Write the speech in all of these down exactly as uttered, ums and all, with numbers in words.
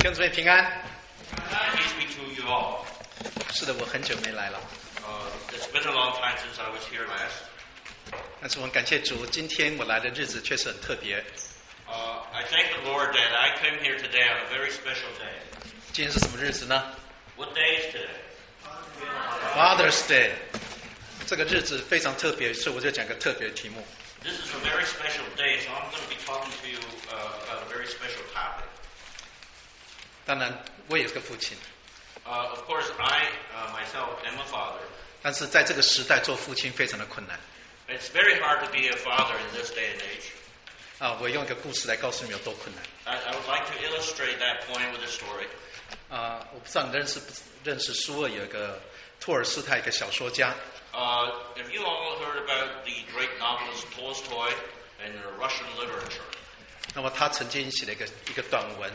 弟兄姊妹平安。 Peace be to you all. 是的，我很久没来了， Uh, it's been a long time since I was here last. 但是我很感谢主，今天我来的日子确实很特别。 Uh, I thank the Lord that I came here today on a very special day. 今天是什么日子呢 What day is today? ？Father's Day。这个日子非常特别，所以我就讲个特别的题目。 This is a very special day, so I'm going to be talking to you uh, about a very special topic. 当然，我也是个父亲， Uh, of course, I uh, myself am a father. 但是在这个时代做父亲非常的困难。 It's very hard to be a father in this day and age. 啊，我用一个故事来告诉你有多困难。 I, I would like to illustrate that point with a story. 啊，我不知道你认识不认识苏俄有一个托尔斯泰一个小说家， Uh, have you all heard about the great novelist Tolstoy and the Russian literature? 那么他曾经写了一个一个短文，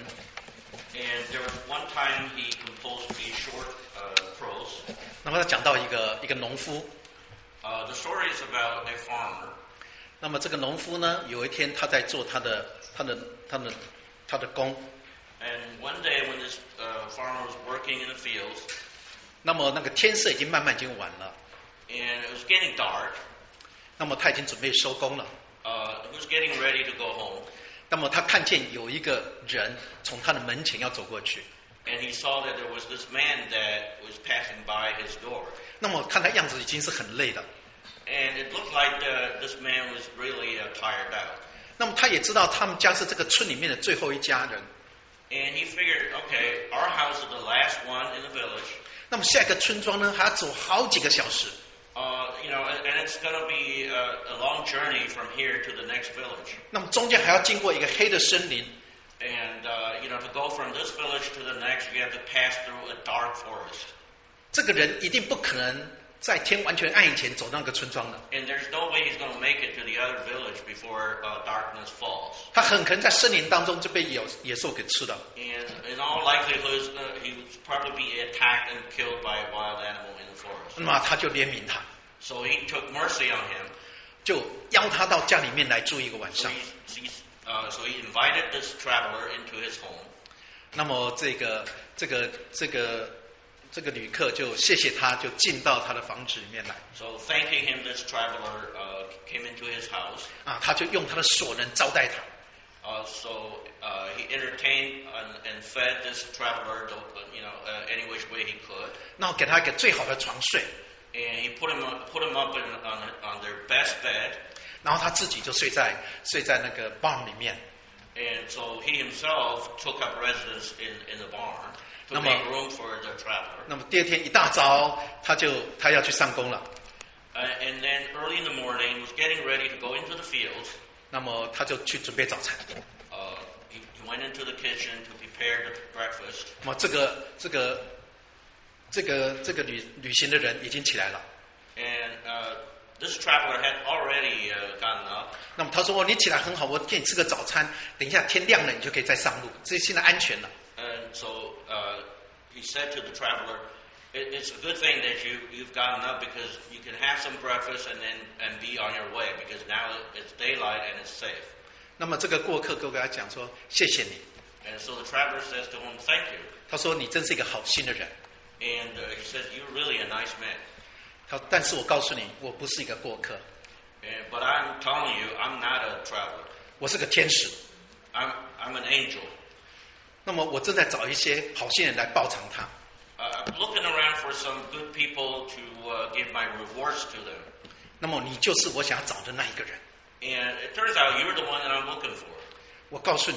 And there was one time he composed a short uh, prose. 那么他讲到一个一个农夫， Uh, the story is about a farmer. 那么这个农夫呢，有一天他在做他的他的他的他的工， And one day when this uh, farmer was working in the fields, 那么那个天色已经慢慢已经晚了， and it was getting dark, 那么他已经准备收工了， uh, he was getting ready to go home. 那么他看见有一个人从他的门前要走过去， And he saw that there was this man that was passing by his door. 那么看他样子已经是很累的， And it looked like uh, this man was really uh, tired out. 那么他也知道他们家是这个村里面的最后一家人， And he figured, okay, our house is the last one in the village. 那么下一个村庄呢还要走好几个小时， Uh, you know, and, and it's going to be a, a long journey from here to the next village. 那么中间还要经过一个黑的森林， And, uh, you know, to go from this village to the next, you have to pass through a dark forest. 这个人一定不可能在天完全暗以前走到那个村庄的， And there's no way he's going to make it to the other village before uh, darkness falls. 他很可能在森林当中就被野野兽给吃了。 And in all likelihood, uh, he would probably be attacked and killed by a wild animal in the forest. 那么他就怜悯他， So he took mercy on him. 就邀他到家里面来住一个晚 So 上。 he, he, uh, so he invited this traveler into his home. 那么这个这个这个这个旅客就谢谢他，就进到他的房子里面来 So thanking him, this traveler uh, came into his house. 啊，他就用他的所能招待他。 Uh, so uh, he entertained and, and fed this traveler, the, you know, uh, any which way he could. 然后给他一个最好的床睡， And he put him up, put him up in, on, on their best bed. 然后他自己就睡在睡在那个 barn 里面。 And so he himself took up residence in, in the barn to 那么- make room for the traveler. 那么第二天一大早，他就他要去上工了， Uh, and then early in the morning, he was getting ready to go into the fields. 那么他就去准备早餐。 Uh, he, he went into the kitchen to prepare the breakfast. 那么这个这个这个这个旅旅行的人已经起来了。 And uh, this traveler had already uh, gotten up. 那么他说：“哦，你起来很好，我给你吃个早餐，等一下天亮了你就可以再上路，这现在安全了。” And so uh, he said to the traveler, it, it's a good thing that you, you've gotten up because you can have some breakfast and then and be on your way because now it's daylight and it's safe. 那么这个过客就跟他讲说：“谢谢你。 And so the traveler says to him, thank you. ” 他说：“你真是一个好心的人。 And uh, he says, you're really a nice man. ” 他说：“但是我告诉你，我不是一个过客， And, but I'm telling you, I'm not a traveler. 我是个天使。 I'm, I'm an angel. 那么我正在找一些好心人来报偿他。 Uh, I'm looking around for some good people to uh, give my rewards to them. 那么你就是我想要找的那一个人。 And it turns out you're the one that I'm looking for. 我告诉你，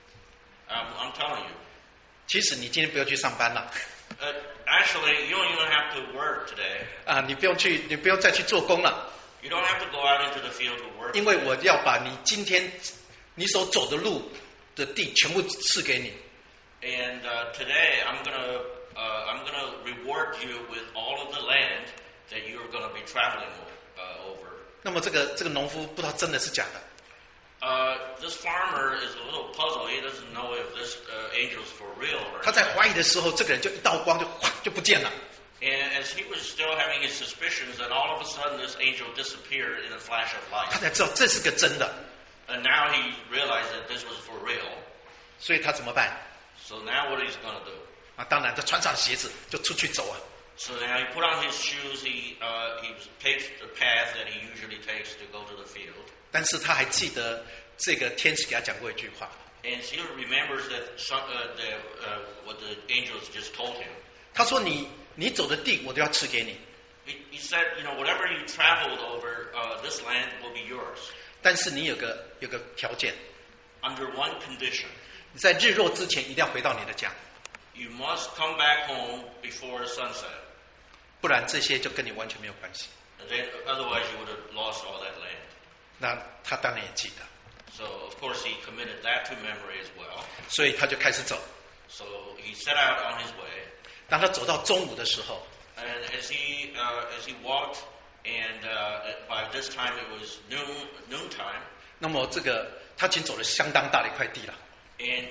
I'm, I'm telling you. 其实你今天不要去上班了 Uh, actually, you don't even have to work today. 啊，你不用去，你不用再去做工了， You don't have to go out into the field to work. 因为我要把你今天你所走的路的地全部赐给你。 And uh, today, I'm gonna uh, I'm gonna reward you with all of the land that you're gonna be traveling uh, over. 那么这个这个农夫不知道真的是假的， Uh, this farmer is a little puzzled. He doesn't know if this uh, angel's for real or 他在 not. 怀疑的时候，这个人就一道光就哗就不见了。 And as he was still having his suspicions, and all of a sudden this angel disappeared in a flash of 他 light. 才知道这是个真的， And now he realized that this was for real. 所以他怎么办？ So now what he's going to do? 啊，当然他穿上鞋子就出去走啊。 So now he put on his shoes. He uh, he takes the path that he usually takes to go to the field. 但是他还记得这个天使给他讲过一句话。 And he remembers that some, uh, the, uh, what the angels just told him. 他说你你走的地我都要赐给你。 He, he said, you know, whatever you traveled over, uh, this land will be yours. 但是你有个有个条件。 Under one condition. 你在日落之前一定要回到你的家。 You must come back home before sunset. 不然这些就跟你完全没有关系。 Then, otherwise, you would have lost all that land. 那他当然也记得。 So of course he committed that to memory as well. 所以他就开始走。 So he set out on his way. 当他走到中午的时候 And as he uh, as he walked, and uh, by this time it was noon noontime. 那么这个他已经走了相当大的一块地了。 And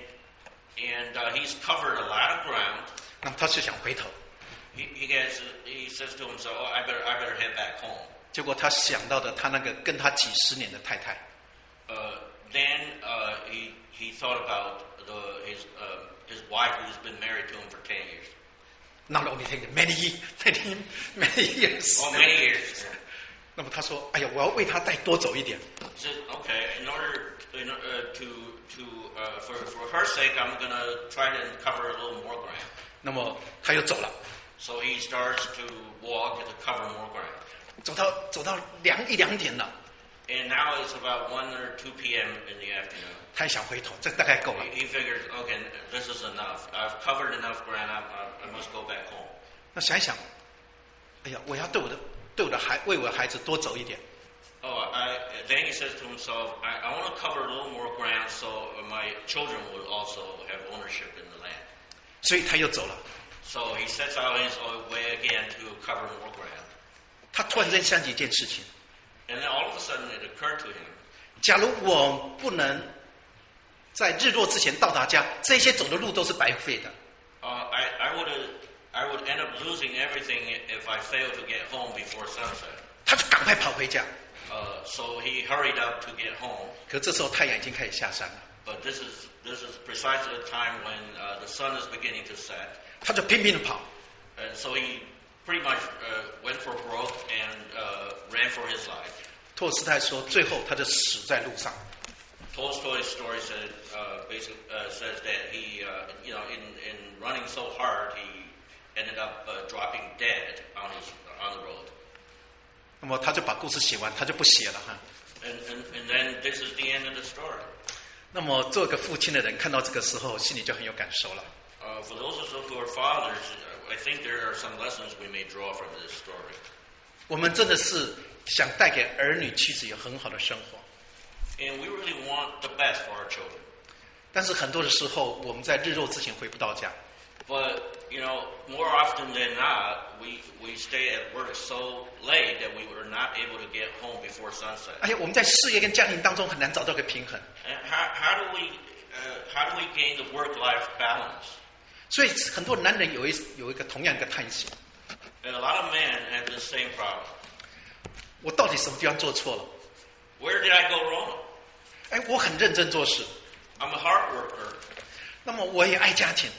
and uh, he's covered a lot of ground. 那么他就想回头。 He he gets he says to himself, "Oh, I better I better head back home." 结果他想到的他那个跟他几十年的太太。 Uh, then uh, he he thought about the his uh, his wife who's been married to him for ten years. Not only ten years, many many many years. Oh, many years. 那么他说：“哎呀，我要为他再多走一点。” He said, "Okay, in order in, uh, to to uh, for for her sake, I'm going to try to cover a little more ground." 那么他又走了。 So he starts to walk to cover more ground. 走到走到两一两点了。 And now it's about one or two p.m. in the afternoon. 他也想回头，这大概够了。 He, he figures, okay, this is enough. I've covered enough ground. I, I, I must go back home. 那想一想，哎呀，我要对我的对我的孩为我的孩子多走一点。 Oh, I, then he says to himself, I, I want to cover a little more ground so my children would also have ownership in the land. 所以他又走了。 So he sets out his way again to cover more ground. 他突然间想起一件事情。 And then all of a sudden it occurred to him. 假如我不能在日落之前到达家，这些走的路都是白费的。 Uh, I, I would I would end up losing everything if I failed to get home before sunset. 他就赶快跑回家。 Uh, so he hurried up to get home. 可这时候太阳已经开始下山了。 But this is this is precisely the time when uh, the sun is beginning to set. 他就拼命的跑。 And so he pretty much uh, went for broke and uh, ran for his life. 托斯泰说，最后他就死在路上。 Tolstoy's story said, uh, basically uh, says that he, uh, you know, in, in running so hard, he ended up uh, dropping dead on his on the road. 那么他就把故事写完，他就不写了哈。 And, and and then this is the end of the story. 那么做个父亲的人看到这个时候，心里就很有感受了。 Uh, for those of us who are fathers, I think there are some lessons we may draw from this story. 我们真的是想带给儿女妻子有很好的生活。 And we really want the best for our children. 但是很多的时候，我们在日落之前回不到家。 But you know, more often than not, we we stay at work so late that we were not able to get home before sunset. 而且我们在事业跟家庭当中很难找到个平衡。 And how how do we uh, how do we gain the work-life balance? 所以很多男人有一有一个同样一个叹息。 And a lot of men have the same problem. 我到底什么地方做错了？ Where did I go wrong? 哎，我很认真做事。 I'm a hard worker. 那么我也爱家庭。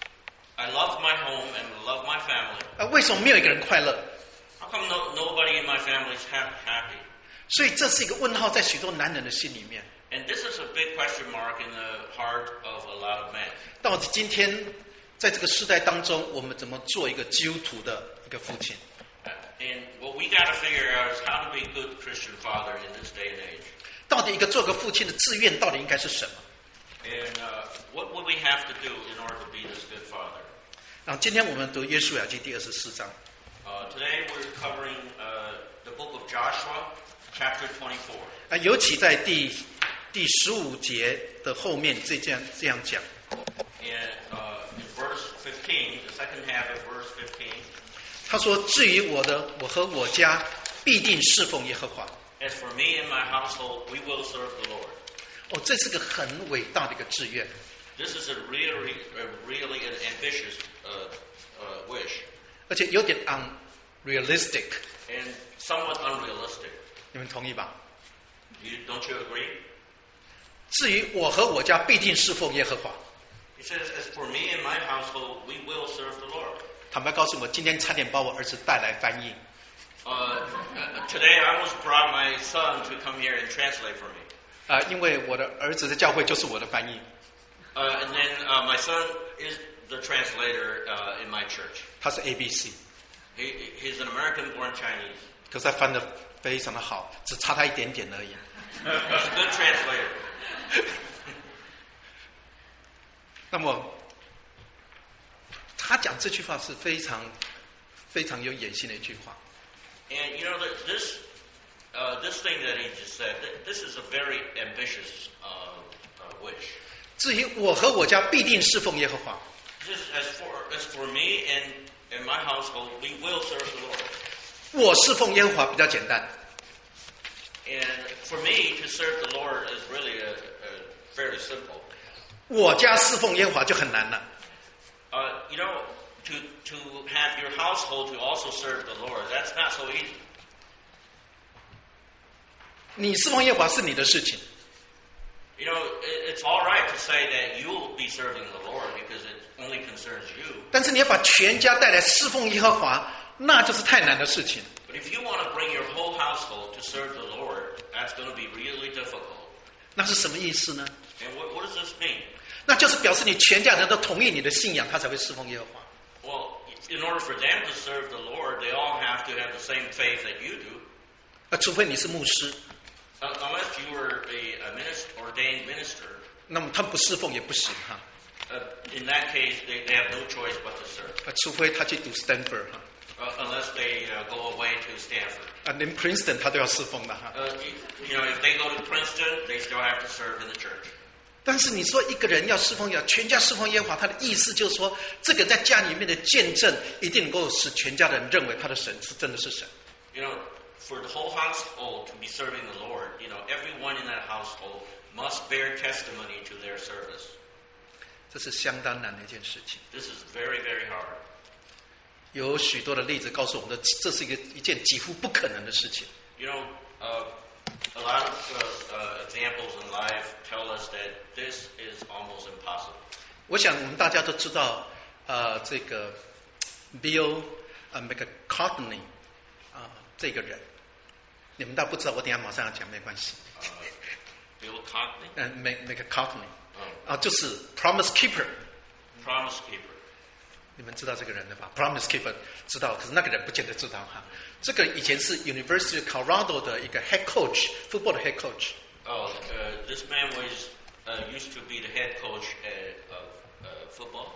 I love my home and love my family. 啊，为什么没有一个人快乐？ How come no, nobody in my family is ha- happy? 所以这是一个问号，在许多男人的心里面。 And this is a big question mark in the heart of a lot of men. 到底今天在这个时代当中，我们怎么做一个基督徒的一个父亲？ And what we got to figure out is how to be a good Christian father in this day and age. 到底一个做个父亲的志愿到底应该是什么？ And uh, what would we have to do in order to be this good father? 然后今天我们读约书亚记第二十四章。 Uh, today we're covering uh, the book of Joshua, chapter twenty-four. 啊，尤其在第第十五节的后面，这这样这样讲。 And uh, in verse fifteen, the second half of verse fifteen. 他说：“至于我的，我和我家必定侍奉耶和华。” As for me and my household, we will serve the Lord. 哦，这是个很伟大的一个志愿。 This is a really, a really an ambitious uh, uh, wish, 而且有点 unrealistic， and somewhat unrealistic. 你们同意吧？ You, don't you agree? 至于我和我家必定侍奉耶和华。 He says, as for me and my household, we will serve the Lord. 坦白告诉我，今天差点把我儿子带来翻译。 Uh, today I almost brought my son to come here and translate for me. 啊、因为我的儿子的教会就是我的翻译。 Uh, and then uh, my son is the translator uh, in my church. 他是 A B C， He, he's an American-born Chinese. 可是他翻得非常的好，只差他一点点而已。 He's a good translator. 那么，他讲这句话是非常非常有野心的一句话。 And you know that this uh, this thing that he just said, this is a very ambitious uh, uh, wish. 至于我和我家必定侍奉耶和华。 Just as for as for me and and my household, we will serve the Lord. 我侍奉耶和华比较简单， And for me to serve the Lord is really a, a fairly simple. 我家侍奉耶和华就很难了。 Uh, you know, to to have your household to also serve the Lord, that's not so easy. 你侍奉耶和华是你的事情， You know, it, it's all right to say that you'll be serving the Lord because it only concerns you. 但是你要把全家带来侍奉耶和华，那就是太难的事情。 But if you want to bring your whole household to serve the Lord, that's going to be really difficult. 那是什么意思呢？ And what, what does this mean? 那就是表示你全家人都同意你的信仰，他才会侍奉耶和华。 Well, in order for them to serve the Lord, they all have to have the same faith that you do. 呃，除非你是牧师， Uh, unless you were a, a minister, ordained minister, 那么他不侍奉也不行哈。 uh, in that case, they, they have no choice but to serve. 呃，除非他去读 Stanford 哈， Uh, unless they uh, go away to Stanford. 啊，连 Princeton 他都要侍奉的哈。 Uh, you, you know, if they go to Princeton, they still have to serve in the church. 但是你说一个人要侍奉，要全家侍奉耶和华，他的意思就是说，这个在家里面的见证，一定能够使全家人认为他的神是真的是神。 You know, for the whole household to be serving the Lord, you know, everyone in that household must bear testimony to their service. 这是相当难的一件事情。 This is very, very hard. 有许多的例子告诉我们的，这是一个一件几乎不可能的事情。 You know, uh, a lot of uh, uh, examples in life tell us that this is almost impossible. 我想我们大家都知道，呃，这个 Bill 呃 McCartney 啊、这个人，你们倒不知道，我等一下马上要讲，没关系。 Uh, Bill Cockney, 嗯、呃、，McCartney um, 啊，就是 Promise Keeper。 Promise Keeper. 你们知道这个人的吧 ？Promise Keeper 知道，可是那个人不见得知道哈。这个以前是 University of Colorado 的一个 head coach，football 的 head coach。 Oh, uh, this man was uh, used to be the head coach at, of uh, football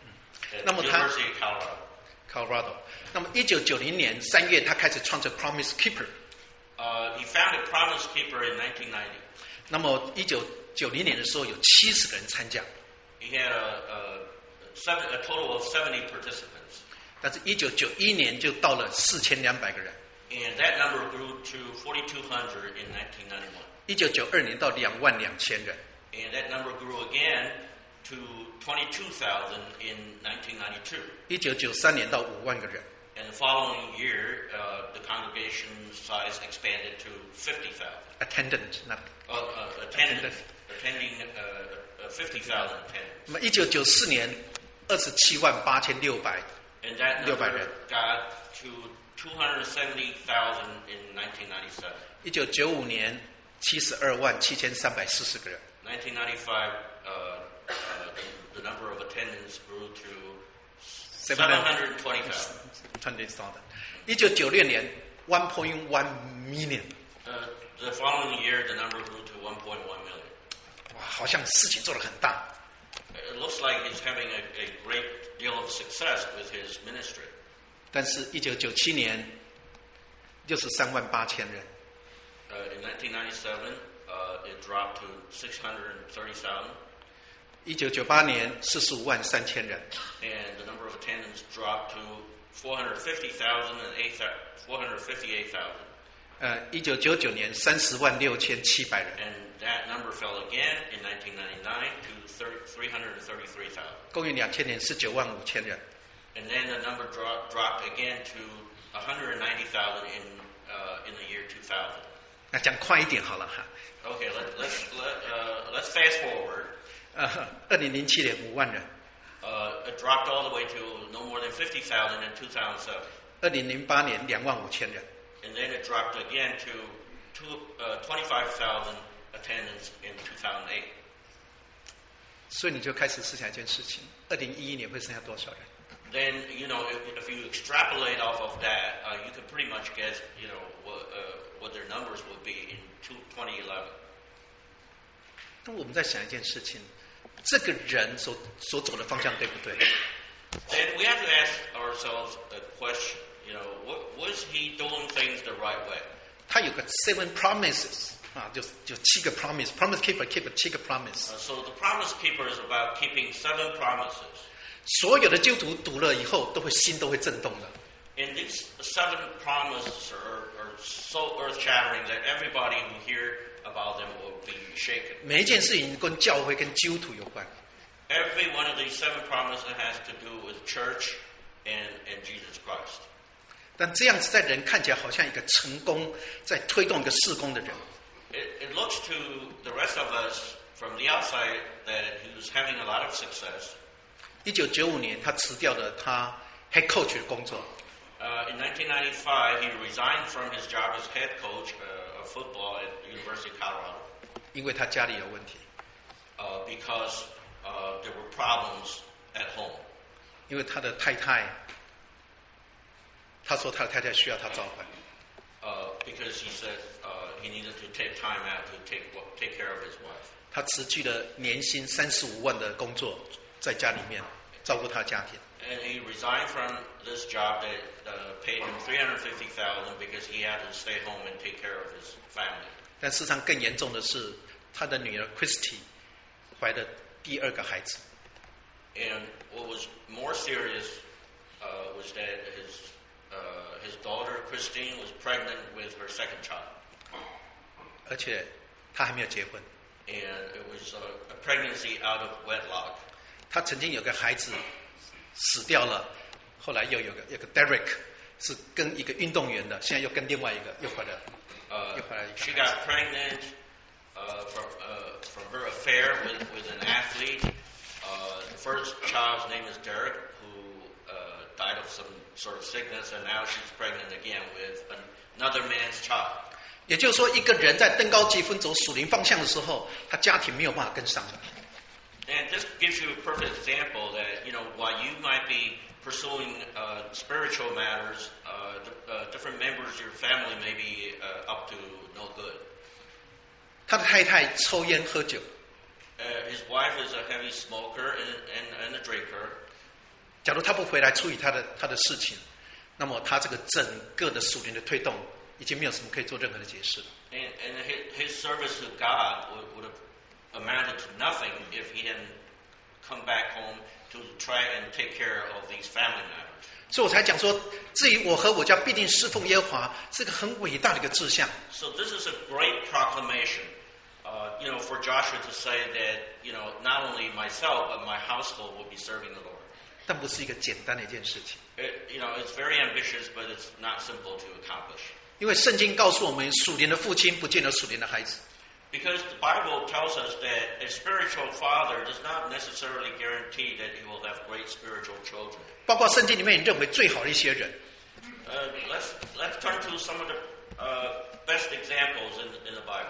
at 那么他 University of Colorado. Colorado。那么一九九零年三月，他开始创设 Promise Keeper。 Uh, he founded Promise Keeper in nineteen ninety. 那么一九九零年的时候，有七十个人参加， He had a, a, seven, a total of seventy participants. 但是一九九一年就到了四千两百个人， And that number grew to forty-two hundred in nineteen ninety-one. 一九九二年到两万两千人， And that number grew again to twenty-two thousand in nineteen ninety-two. 一九九三年到五万个人， And the following year, uh, the congregation size expanded to fifty thousand. attendant 那。 Uh, uh, attended, attending uh, uh, fifty thousand attendants. 那么一九九四年二十七万八千六百， And that 六百 number 人。 got to two hundred seventy thousand in nineteen ninety-seven. 一九九五年七十二万七千三百四十个人， nineteen ninety-five, uh, uh, the, the number of attendants grew to seven hundred twenty thousand. twenty thousand。一九九六年 one point one million， Uh, the following year, the number grew to one point one million. 哇，好像事情做得很大。 It looks like he's having a, a great deal of success with his ministry. 但是，一九九七年又是三万八千人， Uh, in nineteen ninety-seven, uh, it dropped to six hundred thirty thousand, 一九九八年四十五万三千人， and the number of attendants dropped to four hundred fifty thousand and eight four hundred fifty-eight thousand. 呃，一九九九年三十万六千七百人， And that number fell again in nineteen ninety-nine to three hundred thirty-three thousand. 公元两千年十九万五千人， And then the number dro- dropped again to one hundred ninety thousand in uh, in the year two thousand. 那讲快一点好了哈。 Okay, let, let's let, uh, let's fast forward. 呃，二零零七年五万人。 Uh, it dropped all the way to no more than fifty thousand in two thousand seven. 二零零八年两万五千人。 And then it dropped again to two, uh, twenty-five thousand attendance in two thousand eight. 所以你就开始思想一件事情：二零一一年会剩下多少人？ Then, you know, if, if you extrapolate off of that, uh, you can pretty much guess, you know, what, uh, what their numbers would be in twenty eleven. 那我们在想一件事情：这个人所所走的方向对不对？ Then we have to ask ourselves a question. You know, what, was he doing things the right way? 他有个 seven promises 啊，就就七个 promise，promise keeper keep 七个 promise。 Uh, so the promise keeper is about keeping seven promises. 所有的基督徒读了以后，都会心都会震动的。 And these seven promises are, are so earth-shattering that everybody who hear about them will be shaken. 每一件事情跟教会、跟基督徒有关。 Every one of these seven promises has to do with church and, and Jesus Christ. 但这样子在人看起来好像一个成功，在推动一个事工的人。 It, it looks to the rest of us from the outside that he was having a lot of success. 一九九五年，他辞掉了他 head coach 的工作。 Uh, in nineteen ninety-five, he resigned from his job as head coach uh, of football at the University of Colorado. 因为他家里有问题。 Uh, because uh, there were problems at home. 因为他的太太，他说他的太太需要他照管。 Uh, because he said uh, he needed to take time out to take take care of his wife. 他辞去了年薪三十五万的工作，在家里面照顾他的家庭。 And he resigned from this job that uh, paid him three hundred fifty thousand dollars because he had to stay home and take care of his family. 但事实上更严重的是，他的女儿 Christy 怀了第二个孩子。 And what was more serious uh, was that his uh, his daughter Christine was pregnant with her second child. 而且他还没有结婚。 And it was a, a pregnancy out of wedlock. 他曾经有个孩子死掉了，后来又有个有个 Derek 是跟一个运动员的，现在又跟另外一个又怀了， Uh, 又怀了一个 she 孩子。 got pregnant uh, from uh, from her affair with, with an athlete. Uh, the first child's name is Derek, who uh, died of some sort of sickness, and now she's pregnant again with an, another man's child. 也就是说，一个人在登高结婚走属灵方向的时候，他家庭没有办法跟上的。 And this gives you a perfect example that, you know, while you might be pursuing uh, spiritual matters, uh, the, uh, different members of your family may be uh, up to no good. 他的太太抽烟喝酒， Uh, his wife is a heavy smoker and, and, and a drinker. 假如他不回来处理他的他的事情，那么他这个整个的属灵的推动已经没有什么可以做任何的解释了。 And, and his, his service to God would, would have amounted to nothing if he hadn't come back home to try and take care of these family matters. 所以我才讲说，至于我和我家必定侍奉耶和华，是个很伟大的一个志向。 So this is a great proclamation, uh, you know, for Joshua to say that, you know, not only myself but my household will be serving the Lord. 但不是一个简单的一件事情， It, you know, it's very ambitious, but it's not simple to accomplish. 因为圣经告诉我们，属灵的父亲不见得属灵的孩子。 Because the Bible tells us that a spiritual father does not necessarily guarantee that he will have great spiritual children. 包括圣经里面认为最好的一些人， Uh, let's let's turn to some of the uh, best examples in, in the Bible.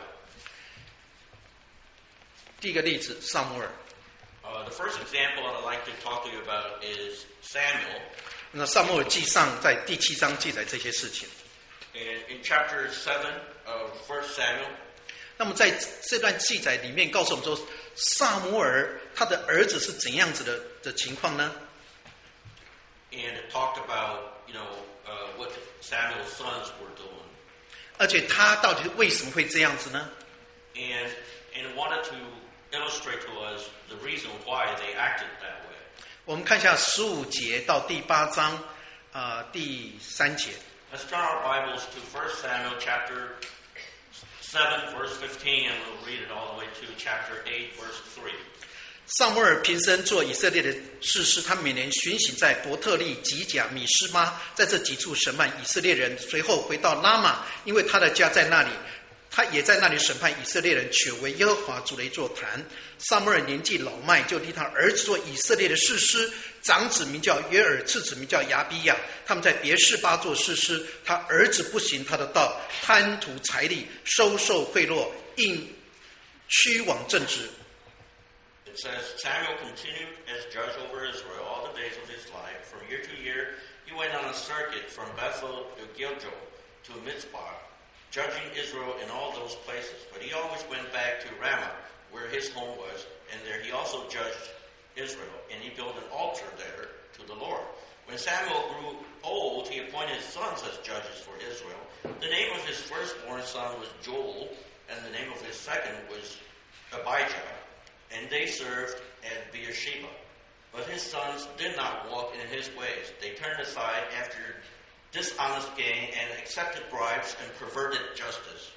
第一个例子，撒母耳。 Uh, the first example I'd like to talk to you about is Samuel. 那撒母耳记上在第七章记载这些事情。 And in chapter seven of First Samuel, 那么在这段记载里面，告诉我们说，撒母耳他的儿子是怎样子的的情况呢？ and it talked about, you know, uh, what Samuel's sons were doing. 而且他到底为什么会这样子呢？ And and wanted to illustrate to us the reason why they acted that way. 我们看一下十五节到第八章，啊、呃，第三节。 Let's turn our Bibles to First Samuel chapter seven, verse fifteen, and we'll read it all the way to chapter eight, verse three. 撒母耳平生做以色列的士师，他每年巡行在伯特利、吉甲、米施巴，在这几处审判以色列人。随后回到拉玛，因为他的家在那里。 他也在那里审判以色列人，取为耶和华筑了一座坛。撒母耳年纪老迈，就立他儿子做以色列的士师，长子名叫约尔，次子名叫亚比亚。他们在别是巴做士师。他儿子不行他的道，贪图财力，收受贿赂，应屈枉正直。 It says, Samuel continued as judge over Israel all the days of his life. From year to year, he went on a circuit from Bethel to Gilgal to Mizpah, judging Israel in all those places. But he always went back to Ramah, where his home was, and there he also judged Israel. And he built an altar there to the Lord. When Samuel grew old, he appointed sons as judges for Israel. The name of his firstborn son was Joel, and the name of his second was Abijah. And they served at Beersheba. But his sons did not walk in his ways. They turned aside after dishonest gain and accepted bribes and perverted justice.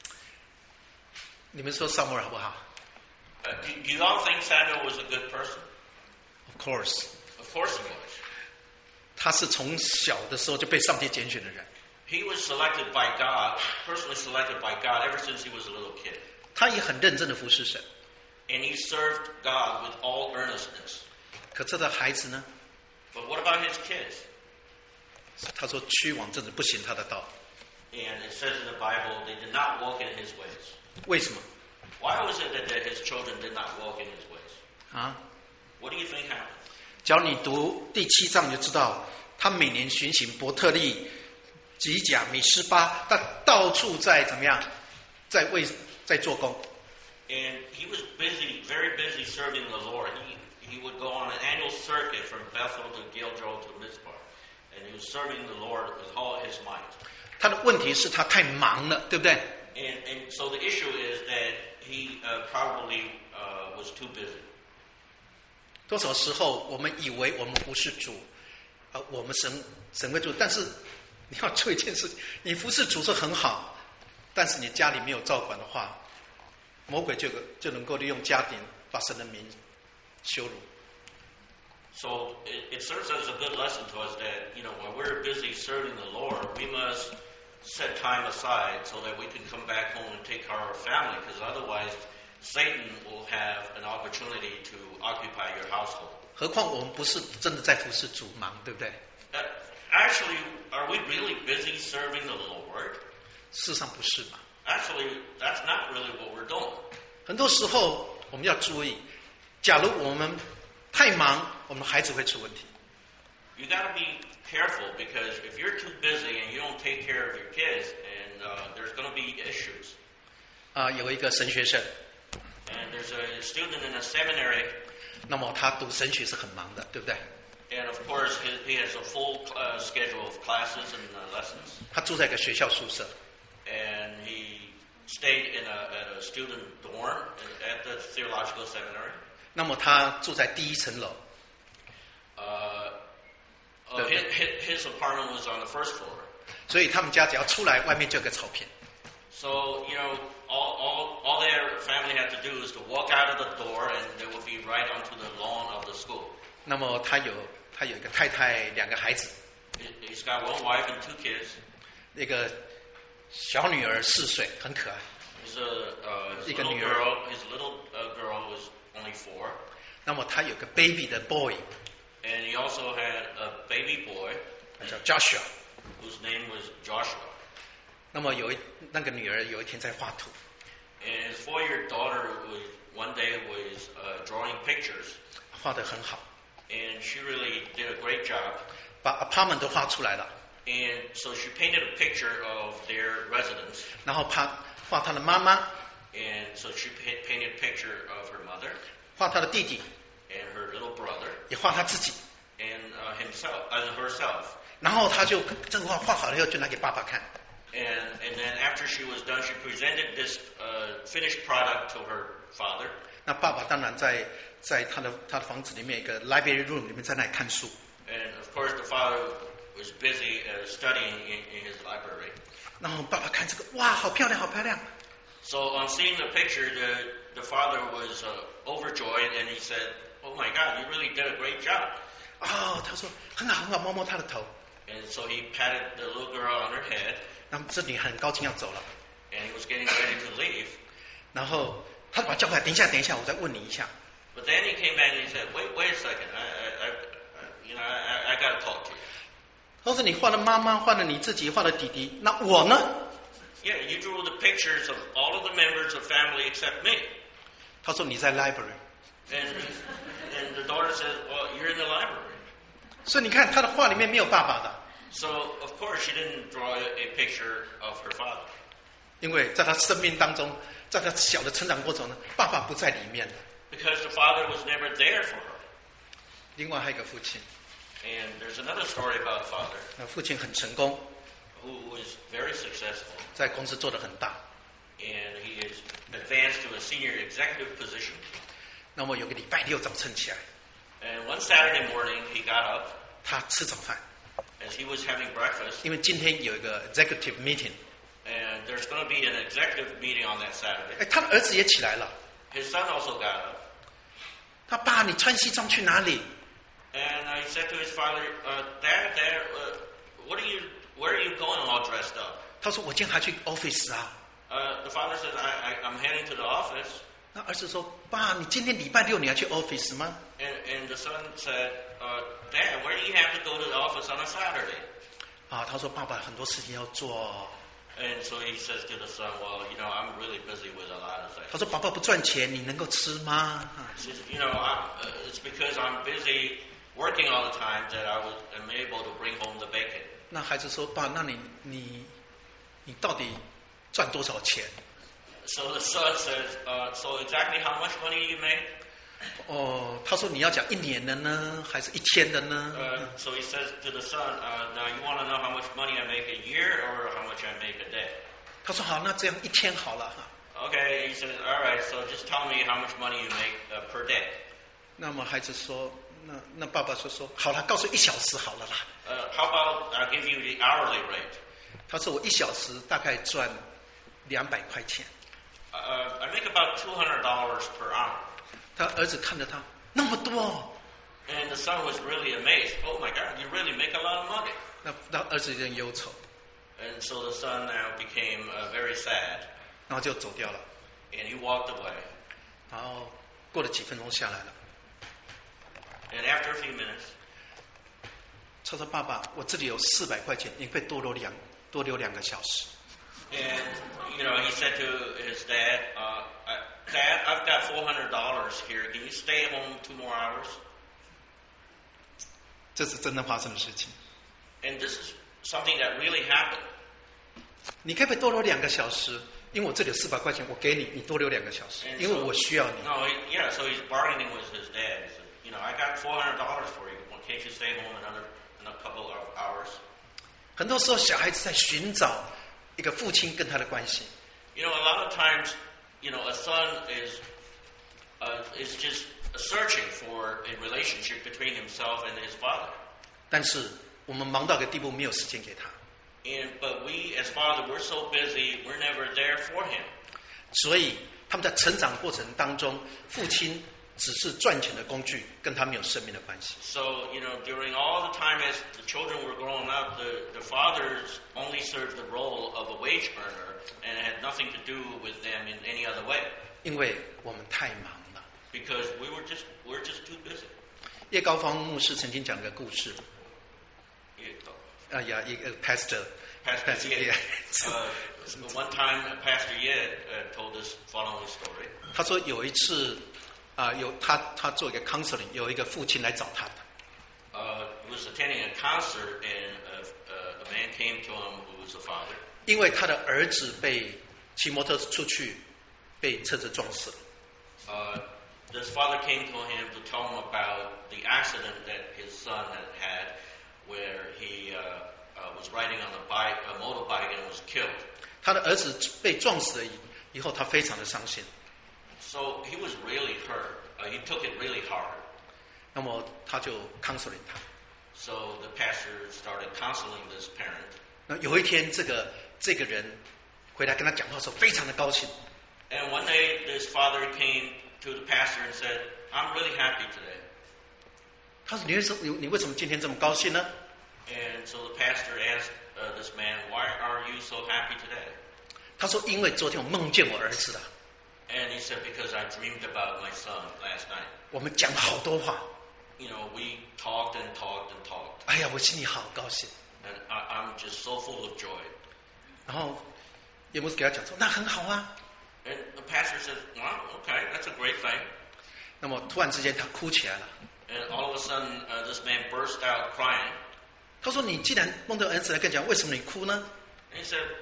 你们说撒母耳好不好 Uh, do, do you all think Samuel was a good person? ？Of course， Of course he was. 他是从小的时候就被上帝拣选的人。 He was selected by God, personally selected by God ever since he was a little kid. 他也很认真的服侍神。 And he served God with all earnestness. 可这个孩子呢？ But what about his kids? 他说屈枉正直，不行他的道。 And it says in the Bible, they did not walk in his ways. 为什么？ Why was it that, that his children did not walk in his ways? 啊？ What do you think happened? 只要你读第七章，你就知道，他每年巡行伯特利、吉甲、米斯巴，他到处在怎么样，在为在做工。 And he was busy, very busy serving the Lord. He, he would go on an annual circuit from Bethel to Gilgal to Mizpah. And he was serving the Lord with all his might. 他的问题是他太忙了，对不对？ And, and so the issue is that he uh, probably uh, was too busy. 多少时候我们以为我们服侍主，啊、呃，我们神神会做，但是你要做一件事，你服侍主是很好，但是你家里没有照管的话，魔鬼就就能够利用家庭把神的名羞辱。 So it, it serves as a good lesson to us that, you know, when we're busy serving the Lord, we must set time aside so that we can come back home and take care of our family, because otherwise Satan will have an opportunity to occupy your household. 何况我们不是真的在服侍主忙，对不对？ Uh, actually, are we really busy serving the Lord? 事实上不是嘛。 Actually, that's not really what we're doing. 很多时候我们要注意，假如我们太忙，我们孩子会出问题。 You got to be careful, because if you're too busy and you don't take care of your kids, and uh, there's going to be issues. 啊、有一个神学生， And there's a student in a seminary, 那么他读神学是很忙的，对不对？ and of course he, he has a full uh, schedule of classes and uh, lessons, 他住在一个学校宿舍， and he stayed in a, at a student dorm at the theological seminary. 那么他住在第一层楼， Uh, uh, his, his, his apartment was on the first floor. 所以他们家只要出来，外面就有个草坪。 So, you know, all, all, all their family had to do is to walk out of the door, and they would be right onto the lawn of the school. 那么他有他有一个太太，两个孩子， He- He's got one wife and two kids. 那个小女儿四岁，很可爱。 His, uh, uh, his 一个 little 女儿。 girl, his little uh, girl was only four. 那么他有个 baby 的 boy， And he also had a baby boy 叫 Joshua。 whose name was Joshua. 那么有一那个女儿有一天在画图， And his four-year daughter was one day was uh, drawing pictures, 画得很好， and she really did a great job. 把 apartment 都画出来了， And so she painted a picture of their residence, 然后画画他的妈妈， and so she pa- painted a picture of her mother 画他的弟弟， and her little brother 也画他自己。 and uh, himself, uh, herself. 然后他就这个画画好了以后，就拿给爸爸看。 And and then after she was done, she presented this uh, finished product to her father. 那爸爸当然在在他的他的房子里面一个 library room 里面在那里看书。 And of course, the father was busy uh, studying in, in his library. 然后爸爸看这个，哇，好漂亮，好漂亮。 So on seeing the picture, the the father was uh, overjoyed, and he said, "Oh my God, you really did a great job." 哦，他说很好很好，摸摸他的头。 And so he patted the little girl on her head, 那么这女孩很高兴要走了， and he was getting ready to leave. 然后他把他叫过来，等一下，等一下，我再问你一下。 But then he came back and he said, "Wait, wait a second. I, I, I you know, I, I got to talk to you." 他说你画了妈妈，画了你自己，画了弟弟，那我呢？ Yeah, you drew the pictures of all of the members of family except me. 他说你在 library。 And, and the daughter says, "Well, you're in the library." 所以你看他的画里面没有爸爸的， So of course she didn't draw a, a picture of her father. 因为在他生命当中，在他小的成长过程呢，爸爸不在里面的。 Because the father was never there for her. 另外还有一个父亲， And there's another story about a father 那父亲很成功， who was very successful, 在公司做得很大。 and he is advanced to a senior executive position. 那么有个礼拜六早晨起来， And one Saturday morning he got up 他吃早饭， as he was having breakfast, 因为今天有一个 executive meeting。 and there's going to be an executive meeting on that 哎， Saturday. 他的儿子也起来了。 His son also got up, 他爸，你穿西装去哪里？ and uh, he said to his father, uh, "Dad, Dad, uh, what are you? Where are you going all dressed up?" 他说我今天还去 office 啊。 Uh, the father says, I, I, "I'm heading to the office." 那儿子说，爸，你今天礼拜六你要去 office 吗？ And, and the son said, uh, "Dad, where do you have to go to the office on a Saturday?" 啊，他说爸爸很多事情要做。 And so he says to the son, "Well, you know, I'm really busy with a lot of 他 things." 说爸爸不赚钱，你能够吃吗？啊 He says, "You know, I'm, uh, it's because I'm busy working all the time that I was am able to bring home the bacon." 那孩子说，爸，那你你你到底赚多少钱？ So the son says, uh, "So exactly how much money do you make?" 哦，他说你要讲一年的呢，还是一天的呢？ Uh, so he says to the son, uh, "Now you want to know how much money I make a year or how much I make a day?" 他说好，那这样一天好了哈。 Okay, he says, "All right, so just tell me how much money you make uh, per day." 那么孩子说，那那爸爸就说好了，告诉一小时好了啦。 Uh, how about I'll give you the hourly rate? 他说我一小时大概赚两百块钱。 Uh, I make about two hundred dollars per hour. 他儿子看着他那么多， And the son was really amazed. "Oh my God, you really make a lot of money." 那那儿子有点忧愁， And so the son now became uh, very sad, 然后就走掉了。 and he walked away. 然后过了几分钟下来了， And after a few minutes, 他说爸爸，我这里有四百块钱，你可以多留两多留两个小时。 and you know, he said to his dad, uh, "Dad, I've got four hundred dollars here. Can you stay home two more hours?" 这是真的发生的事情。 And this is something that really happened. 你可不可以多留两个小时？因为我这里有四百块钱，我给你，你多留两个小时， And 因为 so- 我需要你。 No, he, yeah. So he's bargaining with his dad. He said, "You know, I got four hundred dollars for you. Well, can't you stay home another in a couple of hours?" 很多时候，小孩子在寻找一个父亲跟他的关系。 You know, a lot of times, you know, a son is uh, is just searching for a relationship between himself and his father. 但是我们忙到个地步，没有时间给他， And but we, as father, we're so busy, we're never there for him. 所以他们在成长过程当中，父亲只是赚钱的工具，跟他没有生命的关系。 So, you know, during all the time as the children were growing up, the, the fathers only served the role of a wage earner, and it had nothing to do with them in any other way. 因为我们太忙了。 Because we were just we're just too busy. 叶高芳牧师曾经讲个故事， Yeah. 啊呀，一个 pastor， Pastor Ye, yeah. uh, one time uh, Pastor Ye uh, told this following story. 他说有一次啊、有他他做一个 counseling，有一个父亲来找他的， Uh, he was attending a concert, and uh, uh, a man came to him who was a father. 因为他的儿子被骑摩托出去被车子撞死了。 Uh, this father came to him to tell him about the accident that his son had had, where he uh, uh, was riding on a bike, a motorbike, and was killed. 他的儿子被撞死了以后，他非常的伤心。 So he was really hurt. Uh, he took it really hard. 那么他就 counseling 他。 So the pastor started counseling this parent. 那有一天，这个这个人回来跟他讲话的时候，非常的高兴。 And one day, this father came to the pastor and said, "I'm really happy today." 他说：“你为什么你你为什么今天这么高兴呢 And so the pastor asked uh, this man, "Why are you so happy today?" 他说因为昨天我梦见我儿子了。 And he said, because I dreamed about my son last night. 我们讲了好多话。 You know, we talked and talked and talked. 哎呀，我心里好高兴。 And I, I'm just so full of joy. 然后耶牧师给他讲说，那很好啊。 And the pastor said, well, okay, that's a great thing. 那么突然之间他哭起来了。 And all of a sudden, uh, this man burst out crying. 他说：“你既然梦到儿子来跟讲，为什么你哭呢？” And he said,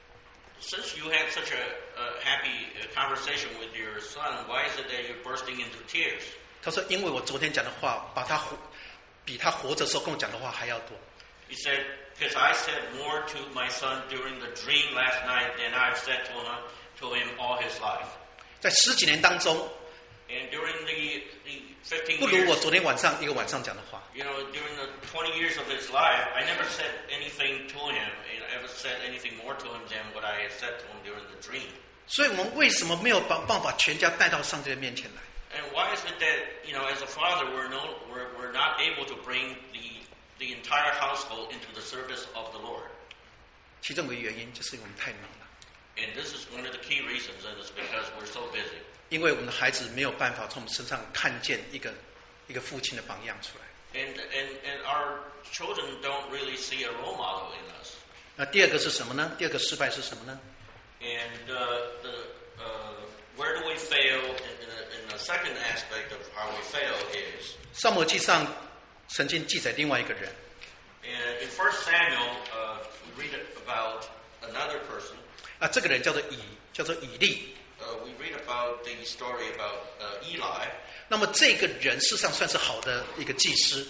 since you had such a, a happy conversation with your son, why is it that you're bursting into tears? 他说：“因为我昨天讲的话，把他活比他活着时候跟我讲的话还要多。” He said, because I said more to my son during the dream last night than I've said to him, to him all his life. 在十几年当中， And during the, the fifteen 不如我 years, 昨天晚上一个晚上讲的话。 you know, during the twenty years of his life, I never said anything to him, and I never said anything more to him than what I had said to him during the dream. 所以我们为什么没有把办法全家带到上帝的面前来？ And why is it that, you know, as a father, we're no, we're, we're not able to bring the the entire household into the service of the Lord? 其中一个原因就是因为我们太忙了， And this is one of the key reasons, and it's because we're so busy. 因为我们的孩子没有办法从我们身上看见一个一个父亲的榜样出来。 And, and, and our children don't really see a role model in us. 那第二个是什么呢？第二个失败是什么呢？ And uh, the, uh, where do we fail? In, in, a, in the second aspect of how we fail is, 撒母耳记上曾经记载另外一个人， and in First Samuel, uh, we read about another person. 啊，这个人叫做以，叫做以利。 Uh, we read about the story about uh, Eli. 那么这个人事实上算是好的一个祭司，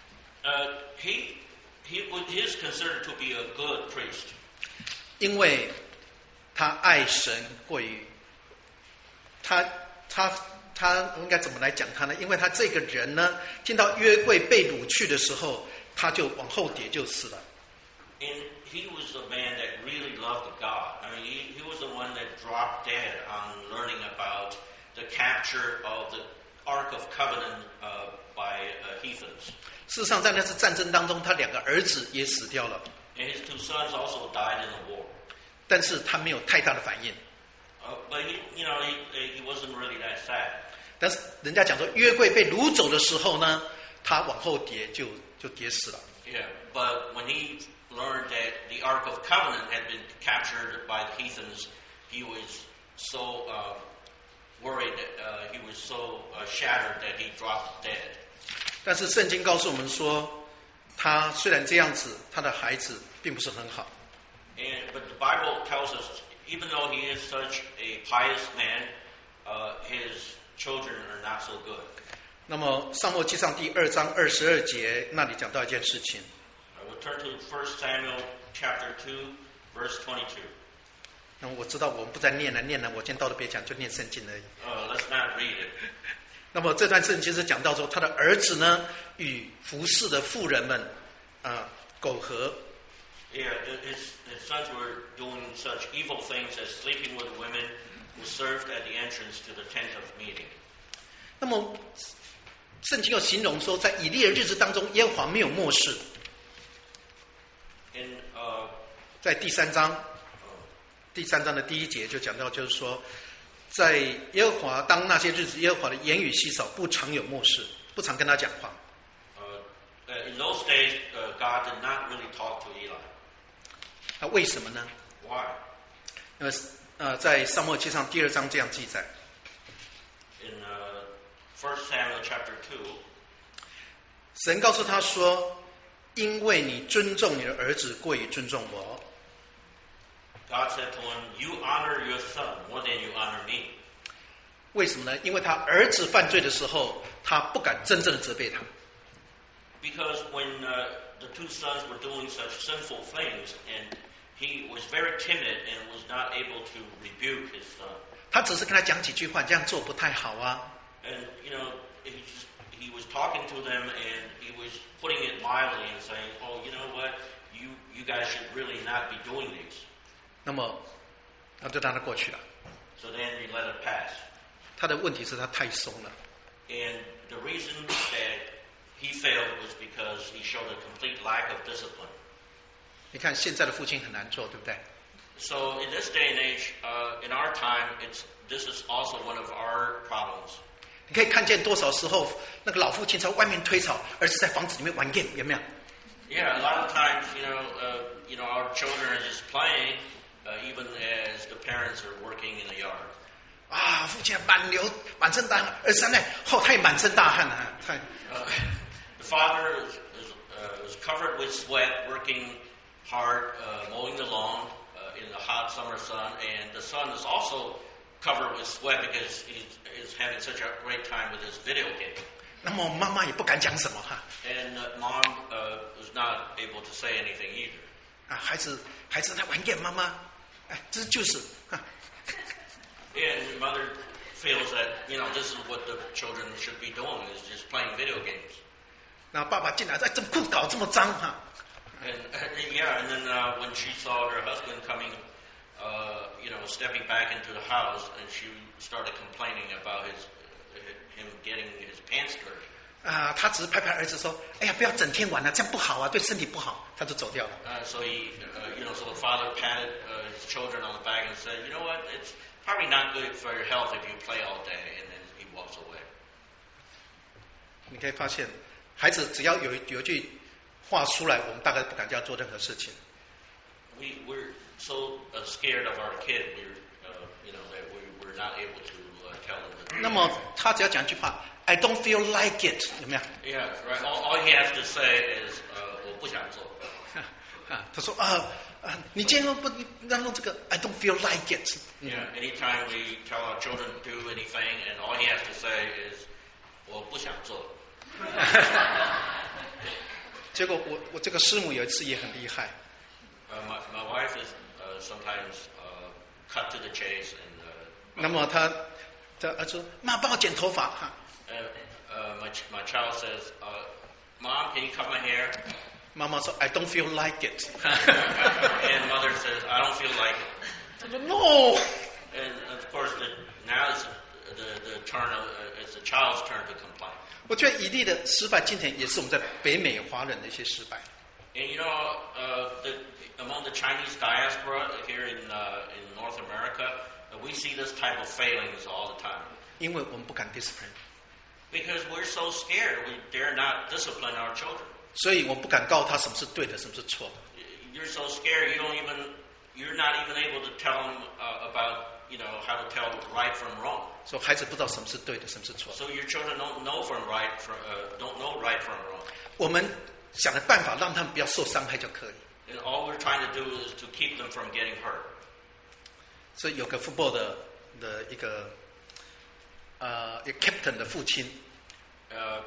Uh, he he was- he is considered to be a good priest 因为他爱神过于他他他应该怎么来讲他呢？因为他这个人呢，听到约柜被掳去的时候，他就往后跌就死了。 and he was a man that really loved God. I mean, he, he was the one that dropped dead on learning about the capture of the Ark of Covenant uh, by uh, heathens. 事实上，在那次战争当中，他两个儿子也死掉了， And his two sons also died in the war. 但是他没有太大的反应。 Uh, but he, you know, he, he wasn't really that sad. 但是人家讲说，约柜被掳走的时候呢，他往后跌就就跌死了。 Yeah, but when he learned that the Ark of Covenant had been captured by the heathens, he was so uh, worried, uh, he was so uh, shattered that he dropped dead. 但是圣经告诉我们说，他虽然这样子，他的孩子并不是很好。 And but the Bible tells us, even though he is such a pious man, uh, his children are not so good. 那么撒母耳记上第二章二十二节那里讲到一件事情， I will turn to First Samuel chapter two, verse twenty-two. 那么我知道我们不再念了，念了，我今天到了别讲，就念圣经而已。 Uh, let's not read it. 那么这段圣经是讲到说，他的儿子呢与服侍的妇人们啊苟合， Yeah, his, his sons were doing such evil things as sleeping with women who served at the entrance to the tent of meeting. 那么圣经又形容说，在以利的日子当中，耶和华没有漠视。 In uh, 在第三章，第三章的第一节就讲到，就是说，在耶和华当那些日子，耶和华的言语稀少，不常有漠视，不常跟他讲话。 uh, in those days, uh, God did not really talk to Eli. 那为什么呢？ Why? 因为呃，在撒母耳记上第二章这样记载， In uh, First Samuel chapter two, 神告诉他说：“因为你尊重你的儿子过于尊重我。” God said to him, "You honor your son more than you honor me." 为什么呢？因为他儿子犯罪的时候，他不敢真正的责备他。 Because when uh, the two sons were doing such sinful things, and he was very timid and was not able to rebuke his son. 他只是跟他讲几句话，这样做不太好啊。 And, you know, he, just, he was talking to them and he was putting it mildly and saying, oh, you know what, you, you guys should really not be doing these. 那么，他就让他过去了。 So then he let it pass. 他的问题是他太松了。 And the reason that he failed was because he showed a complete lack of discipline. 你看现在的父亲很难做，对不对？ So in this day and age, uh, in our time, it's this is also one of our problems. 你可以看见多少时候那个老父亲在外面推吵，儿子在房子里面玩 game， 有没有？ Yeah, a lot of times, you know, uh, you know, our children are just playing, uh, even as the parents are working in the yard. 啊，父亲满流满身大汗，儿子呢，哦，他也满身大汗啊，他。 Uh, the father is, is, uh, is covered with sweat, working hard, uh, mowing the lawn uh, in the hot summer sun, and the son is also covered with sweat because he's, he's having such a great time with his video game. 那么妈妈也不敢讲什么哈。 And uh, mom uh, was not able to say anything either. 啊，孩子孩子在玩 game， 妈妈，哎，这就是啊。 And mother feels that, you know, this is what the children should be doing, is just playing video games. 那爸爸进来，哎，怎么裤子搞这么脏哈？ And uh, yeah, and then uh, when she saw her husband coming, uh, you know, stepping back into the house, and she started complaining about his him getting his pants dirty. 啊，他只是拍拍儿子说：“哎呀，不要整天玩了，这样不好啊，对身体不好。”他就走掉了。 Uh, so he, uh, you know, so the father patted uh, his children on the back and said, "You know what? It's probably not good for your health if you play all day." And then he walks away. 你可以发现，孩子只要有有一句话出来，我们大概不敢叫他做任何事情。 We we're so uh, scared of our kid, we're uh, you know that we we're not able to uh, tell them the truth. 那么他只要讲一句话 ，I don't feel like it， 有没有？ Yeah, right. All, all he has to say is, uh, 我不想做。 啊，他说啊啊，你今天不让弄这个 ，I don't feel like it。 Yeah. Anytime we tell our children to do anything, and all he has to say is, 我不想做。 结果我我这个师母有一次也很厉害。 Uh, my my wife is uh, sometimes uh, cut to the chase, and uh, 那么他他儿子说：“妈，帮我剪头发哈。” uh, uh, my ch- my child says, uh, "Mom, can you cut my hair?" 妈妈说 ：“I don't feel like it。” And mother says, "I don't feel like it." 他说 ：“No。” And of course, the, now it's the the turn of uh, it's the child's turn to complain. 我觉得以利的失败，今天也是我们在北美华人的一些失败。 And you know, uh, the, among the Chinese diaspora here in uh, in North America, uh, we see this type of failings all the time 因为我们不敢 discipline， because we're so scared. We dare not discipline our children. 所以我不敢告诉他什么是对的，什么是错的。 You're so scared. You don't even. You're not even able to tell them uh, about you know how to tell right from wrong. 说孩子不知道什么是对的，什么是错的。 So your children don't know from right from uh, don't know right from wrong. 我们想的办法让他们不要受伤害就可以。 And all we're trying to do is to keep them from getting hurt. 所以有个 football 的的一个呃一个 captain 的父亲， Uh, uh,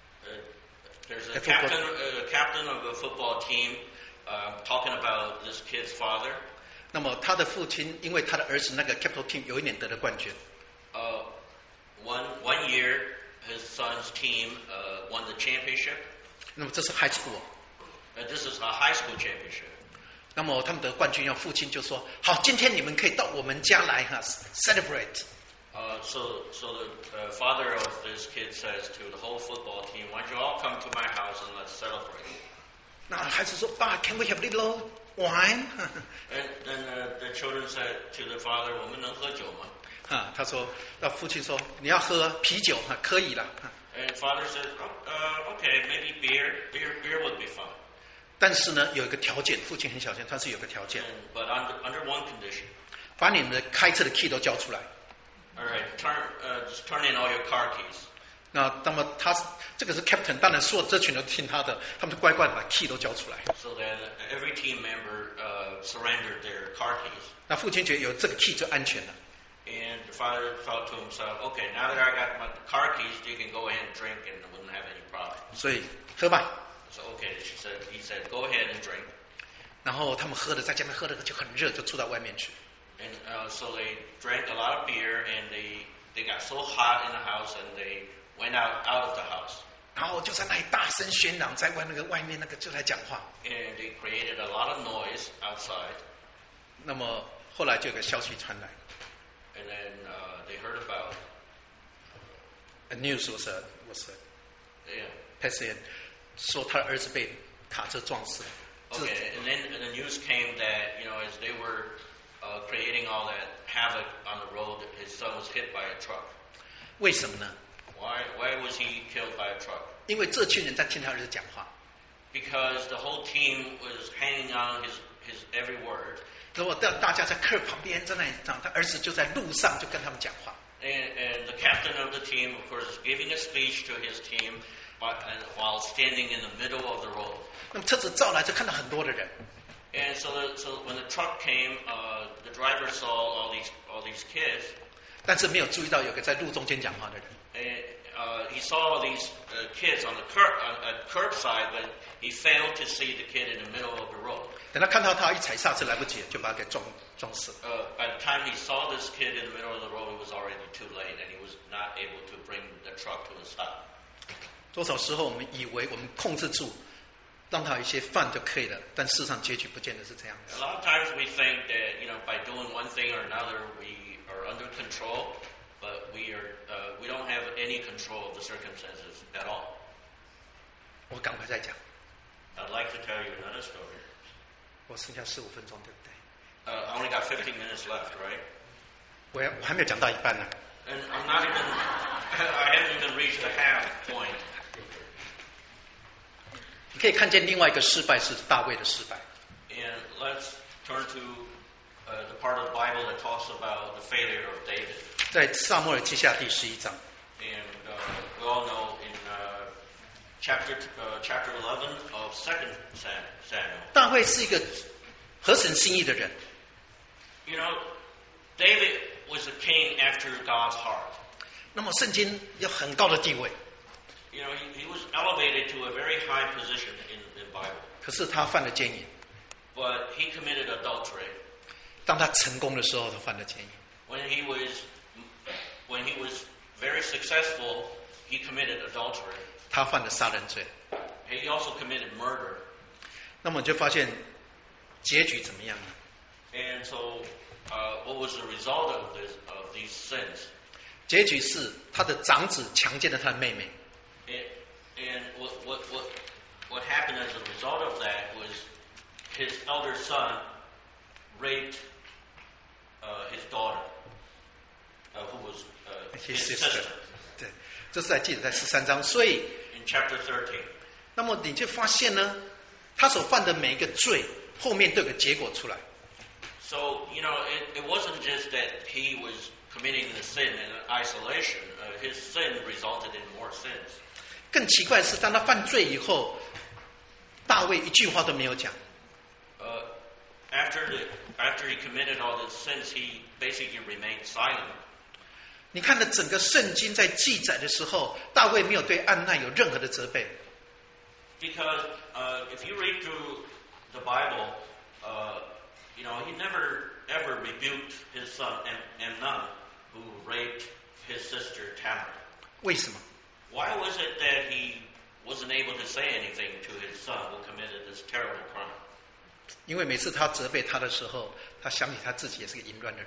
there's a The football- captain, uh, captain of a football team uh, talking about this kid's father. 那么他的父亲因为他的儿子那个 capital team 有一年得了冠军， Uh, one one year, his son's team uh, won the championship. 那么这是 high school。 Uh, this is a high school championship. 那么他们得冠军，要父亲就说：“好，今天你们可以到我们家来哈 ，celebrate。” Uh, so, so the uh, father of this kid says to the whole football team, "Why don't you all come to my house and let's celebrate?" 那孩子说：“爸 ，Can we have a little wine？” And then uh, the children said to the father, 我们能喝酒吗？ 啊，他说：“那父亲说你要喝啤酒哈，可以了。” And father said, oh, uh, "Okay, maybe beer. Beer, beer would be fine." 但是呢，有一个条件，父亲很小心，但是有个条件， And, but under under one condition. 把你们的开车的 key 都交出来。 All right, turn uh, just turn in all your car keys. 那那么他这个是 captain， 当然所有这群人都听他的，他们就乖乖的把 key 都交出来。 So then every team member uh, surrendered their car keys. 那父亲觉得有这个 key 就安全了。 And the father thought to himself, okay, now that I got my car keys, you can go ahead and drink and I wouldn't have any problem. 所以喝吧。 So okay, she said, he said, go ahead and drink. 然后他们喝的在家里面喝的就很热，就出到外面去。 And uh, so they drank a lot of beer and they, they got so hot in the house and they went out, out of the house. 然后就在那里大声喧嚷，在外那个外面那个就在讲话。 And they created a lot of noise outside. 那么后来就有个消息传来 And then uh, they heard about, ，a news was a was a yeah. passing， 说他的儿子被卡车撞死了。这 Okay, and then the news came that, you know, as they were uh, creating all that havoc on the road, his son was hit by a truck. 为什么呢？ Why, why was he killed by a truck? 因为这群人在听他儿子讲话。 Because the whole team was hanging on his, his every word. 如果大大家在课旁边在那里讲，他儿子就在路上就跟他们讲话。 And, and the captain of the team, of course, is giving a speech to his team while, while standing in the middle of the road. 那么车子照来就看到很多的人， And so, the, so when the truck came, uh, the driver saw all these all these kids, 但是没有注意到有个在路中间讲话的人。 and uh, he saw these uh, kids on the curb uh, at curbside, but he failed to see the kid in the middle of the road. 等他看到他一踩刹车来不及，就把他给撞撞死了。 Uh, by the time he saw this kid in the middle of the road, it was already too late, and he was not able to bring the truck to a stop. 多少时候我们以为我们控制住，让他有一些犯就可以了，但事实上结局不见得是这样 A 子。 lot of times we think that, you know, by doing one thing or another, we are under control, but we are uh, we don't have any control of the circumstances at all. 我赶快再讲， I'd like to tell you another story. 我剩下四五分钟，对不对？ Uh, I only got fifteen minutes left, right? 我要我还没有讲到一半呢。 And I'm not even, I haven't even reached the half point. 你可以看见另外一个失败是大卫的失败。 And let's turn to uh, the part of the Bible that talks about the failure of David. 在撒母耳记下第十一章， And uh, we all know in uh, chapter uh, chapter eleven of Second Samuel. 大卫是一个合神心意的人， You know, David was a king after God's heart. 那么圣经有很高的地位， You know, he, he was elevated to a very high position in the Bible. 可是他犯了奸淫。 But he committed adultery. 当他成功的时候，他犯了奸淫。 When he was when he was very successful, he committed adultery. 他犯了杀人罪。 He also committed murder. 那么你就发现结局怎么样呢？ And so, uh, what was the result of this of these sins? 结局是他的长子强奸了他的妹妹， And, and what, what what what happened as a result of that was his elder son raped uh, his daughter, uh, who was uh, his his sister sister. 对，这是在记载在十三章。所以， In chapter thirteen. 那么你就发现呢，他所犯的每一个罪后面都有个结果出来。 So, you know, it, it wasn't just that he was committing the sin in isolation. Uh, his sin resulted in more sins. 更奇怪的是，当他犯罪以后，大卫一句话都没有讲。 Uh, after the after he committed all the sins, he basically remained silent. 你看了整个圣经在记载的时候，大卫没有对暗奈有任何的责备。 Because uh, if you read through the Bible, uh, you know, he never ever rebuked his son Am- Amnon, who raped his sister Tamar. 为什么？ Why was it that he wasn't able to say anything to his son who committed this terrible crime? 因为每次他责备他的时候，他想起他自己也是个淫乱的人。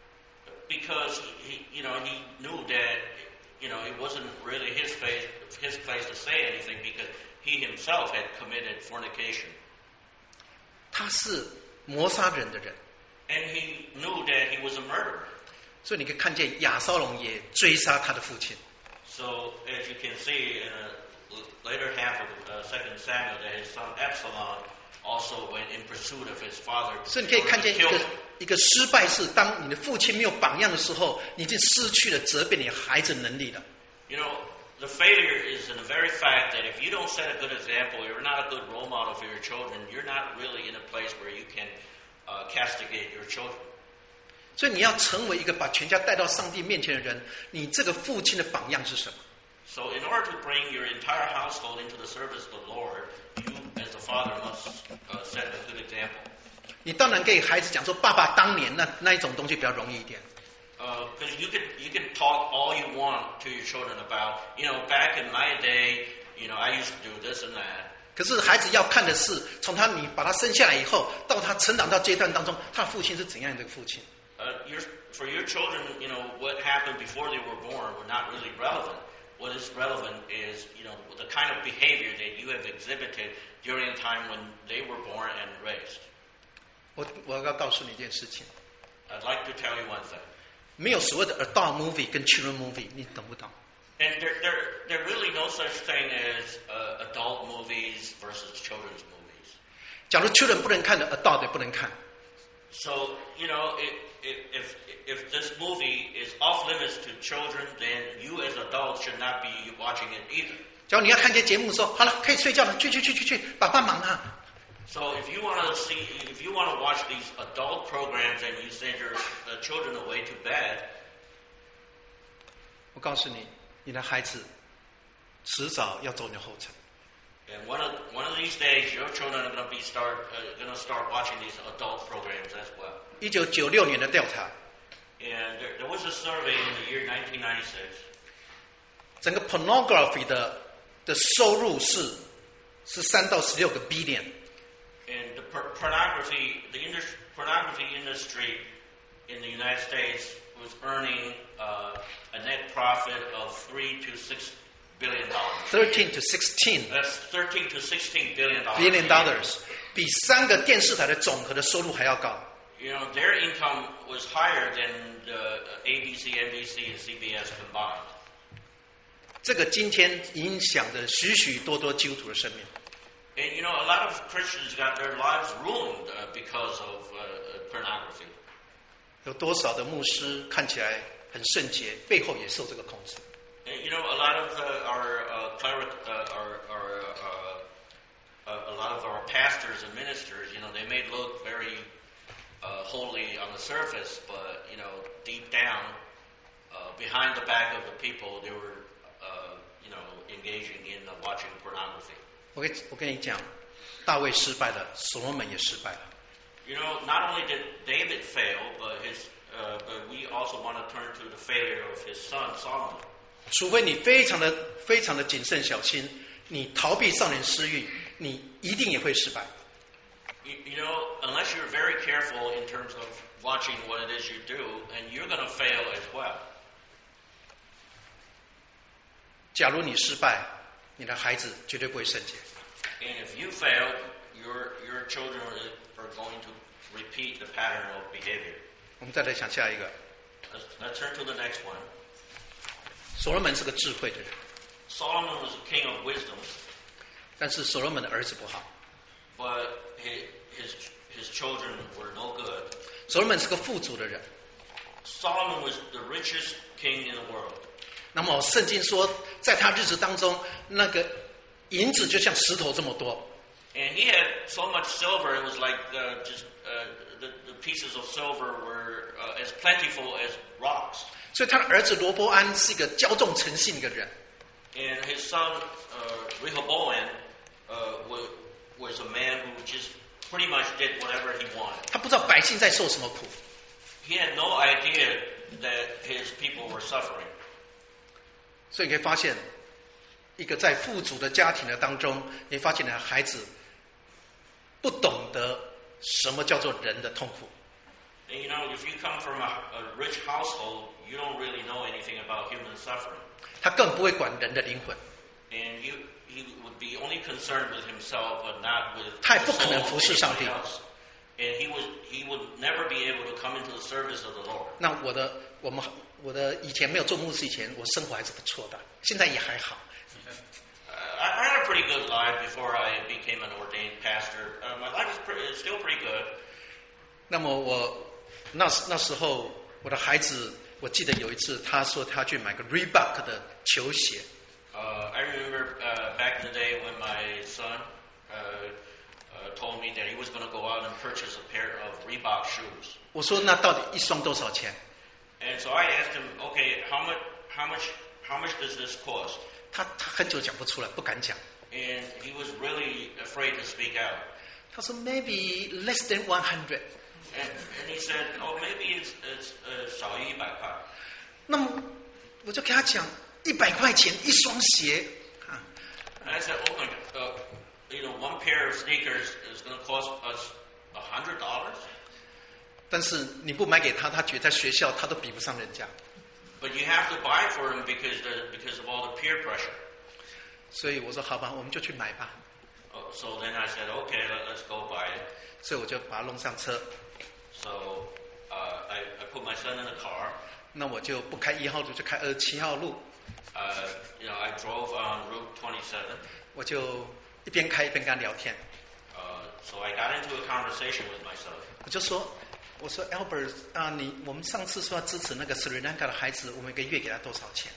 Because he, you know, he knew that, you know, it wasn't really his place, his place to say anything because he himself had committed fornication. 他是谋杀人的人， And he knew that he was a murderer. 所以你可以看见亚撒龙也追杀他的父亲。 So, as you can see in the later half of uh, Second Samuel, that his son Absalom also went in pursuit of his father. 所以你可以看见一 Killed 个 him. 一个失败是，当你的父亲没有榜样的时候，你已经失去了责备你孩子能力了。 You know, the failure is in the very fact that if you don't set a good example, you're not a good role model for your children, you're not really in a place where you can uh, castigate your children. 所以你要成为一个把全家带到上帝面前的人，你这个父亲的榜样是什么？ So in order to bring your entire household into the service of the Lord, you as the father must uh, set a good example. 你当然给孩子讲说，爸爸当年那那一种东西比较容易一点。 Because uh, you can you can talk all you want to your children about, you know, back in my day, you know, I used to do this and that. 可是孩子要看的是，从他你把他生下来以后，到他成长到阶段当中，他的父亲是怎样的一个父亲。 Uh, your, for your children, you know, what happened before they were born were not really relevant. What is relevant is, you know, the kind of behavior that you have exhibited during the time when they were born and raised. 我我要告诉你一件事情， I'd like to tell you one thing. 没有所谓的 adult movie 跟 children movie， 你懂不懂？ And there, there, there really no such thing as uh, adult movies versus children's movies. 假如 children 不能看的 adult 也不能看。 So, you know, it, it, if, if this movie is off limits to children, then you as adults should not be watching it either. 假如你要看这些节目说，好了，可以睡觉了，去去去去去，爸爸忙啊。 So if you want to see, if you want to watch these adult programs and you send your uh, children away to bed, 我告诉你，你的孩子迟早要走你的后尘。 and one of one of these days, your children are going to be start uh, going to start watching these adult programs as well. 一九九六年的调查， And there, there was a survey in the year nineteen ninety-six. 整个 pornography 的的收入是是三到十六个 billion。 And the por- pornography, the indus- pornography industry in the United States was earning uh, a net profit of three to six billion dollars. thirteen to sixteen That's thirteen to sixteen billion dollars. billion dollars， 比三个电视台的总和的收入还要高。 You know, their income was higher than the A B C, N B C, and C B S combined. 这个今天影响着许许多多基督徒的生命。 And you know, a lot of Christians got their lives ruined uh, because of uh, pornography. 有多少的牧师看起来很圣洁，背后也受这个控制。 And, you know, a lot of uh, our uh, cleric, uh, our, our uh, uh, a lot of our pastors and ministers, you know, they may look very uh, holy on the surface, but you know, deep down, uh, behind the back of the people, they were, uh, you know, engaging in uh, watching pornography. 我跟我跟你讲，大卫失败了，所罗门也失败了。 You know, not only did David fail, but his, uh, but we also want to turn to the failure of his son Solomon. 除非你非常的非常的谨慎小心，你逃避少年私欲，你一定也会失败。 You, you know, unless you're very careful in terms of watching what it is you do, and you're going to fail as well. 假如你失败，你的孩子绝对不会圣洁。 And if you fail, your your children are going to repeat the pattern of behavior. 我们再来想下一个， Let's, let's turn to the next one. 所罗门是个智慧的人， Solomon was a king of wisdom, 但是所罗门的儿子不好。 but his his, his children were no good. 所罗门是个富足的人。 Solomon was the richest king in the world. 那么圣经说，在他日子当中，那个银子就像石头这么多。 And he had so much silver, it was like uh, just uh, the, the pieces of silver were uh, as plentiful as rocks. 所以他的儿子罗波安是一个骄纵成性的人。 And his son uh, Rehoboam uh, was, was a man who just pretty much did whatever he wanted. 他不知道百姓在受什么苦。 He had no idea that his people were suffering. 所以你可以发现，一个在富足的家庭的当中，你发现你的孩子不懂得什么叫做人的痛苦。 And you know, if you come from a, a rich household, you don't really know anything about human suffering. 他更不会管人的灵魂。 And you, he would be only concerned with himself, but not with 他也 the 不可能 soul 服 of 侍上帝。 anybody else. And he would, he would never be able to come into the service of the Lord. 那我的我们我的以前没有做牧师以前，我生活还是不错的，现在也还好。 Uh, I, I had a pretty good life before I became an ordained pastor. Uh, my life is, pretty, is still pretty good. 那么我那时那时候我的孩子，我记得有一次他说他去买个 Reebok 的球鞋， Uh, I remember uh, back in the day when my son uh, uh, told me that he was going to go out and purchase a pair of Reebok shoes. 我说那到底一双多少钱？ And so I asked him, okay, how much, how much, how much does this cost? 他他很久讲不出来，不敢讲。 And he was really afraid to speak out. 他说 maybe less than one hundred。 And, and he said, oh, maybe it's, it's uh, 少于一百块. 那么我就给他讲一百块钱一双鞋啊， And I said, oh my God, uh, you know, one pair of sneakers is going to cost us a hundred dollars. 但是你不买给他，他觉得在学校他都比不上人家， But you have to buy for him because the, because of all the peer pressure. 所以我说好吧，我们就去买吧。 Oh, so then I said, okay, let, let's go buy it. 所以我就把他弄上车， So uh, uh, I, I put my son in the car. 那我就不开一号路，就开二十七号路。 Uh, you know, I drove on Route twenty-seven. 我就一边开一边跟他聊天。 Uh, so I got into a conversation with my son. 我就说，我说 Albert 啊，你我们上次说要支持那个斯里兰卡的孩子，我们一个月给他多少钱？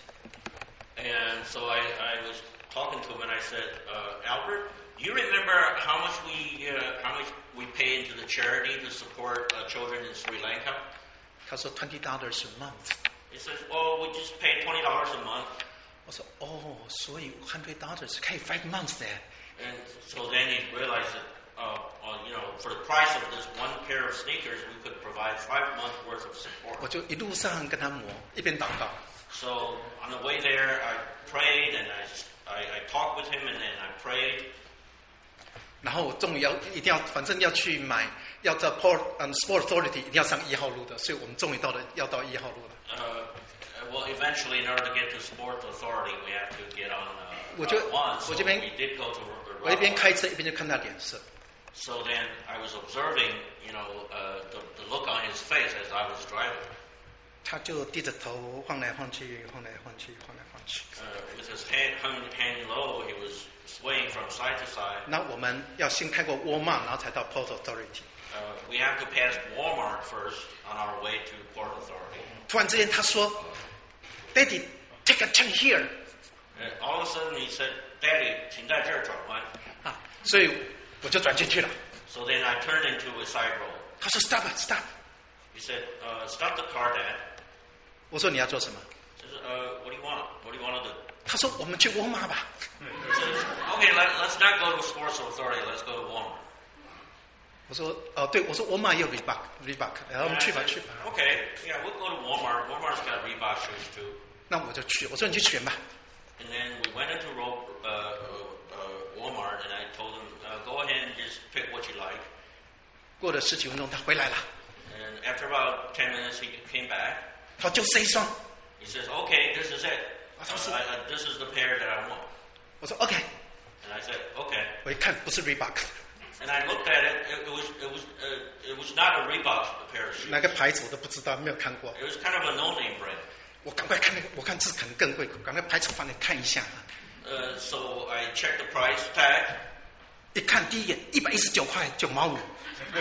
And so I, I was talking to him and I said, uh, Albert, do you remember how much we uh, how much we pay into the charity to support uh, children in Sri Lanka? 他说 twenty dollars a month. He says, well, we just pay twenty dollars a month. 我说哦，所以 hundred dollars 可以 five months there. And so then he realized that, uh, uh, you know, for the price of this one pair of sneakers, we could provide five months worth of support. 我就一路上跟他磨，一边祷告。 So on the way there, I prayed and I, I, I talked with him and then I prayed. 然后我终于要一定要，反正要去买，要在 Port um, Sport Authority 一定要上一号路的，所以我们终于到了要到一号路了。 Uh, well, eventually, in order to get to Sport Authority, we have to get on uh, 我就 uh, one. So 我这边 we did go to. 我一边开车一边就看他脸色。 So then I was observing, you know, uh, the, the look on his face as I was driving. 他就低着头晃来晃去，晃来晃去，晃来晃去。 Uh, with his head hung, hanging low, he was swaying from side to side. 那我们要先开过沃尔玛，然后才到 Port Authority。 Uh, we have to pass Walmart first on our way to Port Authority. 突然之间他说 ，Daddy, take a turn here. And all of a sudden he said, "Daddy, 请在这儿转弯." 啊，所以我就转进去了。 So then I turned into a side road. 他说 Stop, stop. He said, uh, "Stop the car, Dad." 我说你要做什么？ He said, uh, "What do you want? What do you want to do?" 他说我们去沃尔玛吧。 He said, "Okay, let, let's not go to Sports Authority. Let's go to Walmart." 我说哦，对，我说沃尔玛也有 Reebok Reebok， 然后我们 And 去 I 吧 said, 去吧。 Okay, yeah, we'll go to Walmart. Walmart's got Reebok shoes too. 那我就去，我说你去选吧。 And then we went into Ro- uh, uh, Walmart, and I told him, uh, "Go ahead and just pick what you like." 过了十几分钟，他回来了， And after about ten minutes, he came back. 他说就这一双。 He says, "Okay, this is it. I Uh, thought so. I, I, this is the pair that I want." 我说 OK， And I said, "Okay." 我一看不是 Reebok， And I looked at it. It, it was it was uh, it was not a Reebok pair of shoes. 哪个牌子我都不知道，没有看过。 It was kind of a no-name brand. 我赶快看那个，我看这可能更贵，赶快牌子翻来看一下。 Uh, so I checked the price tag. 一看第一眼一百一十九块九毛五， And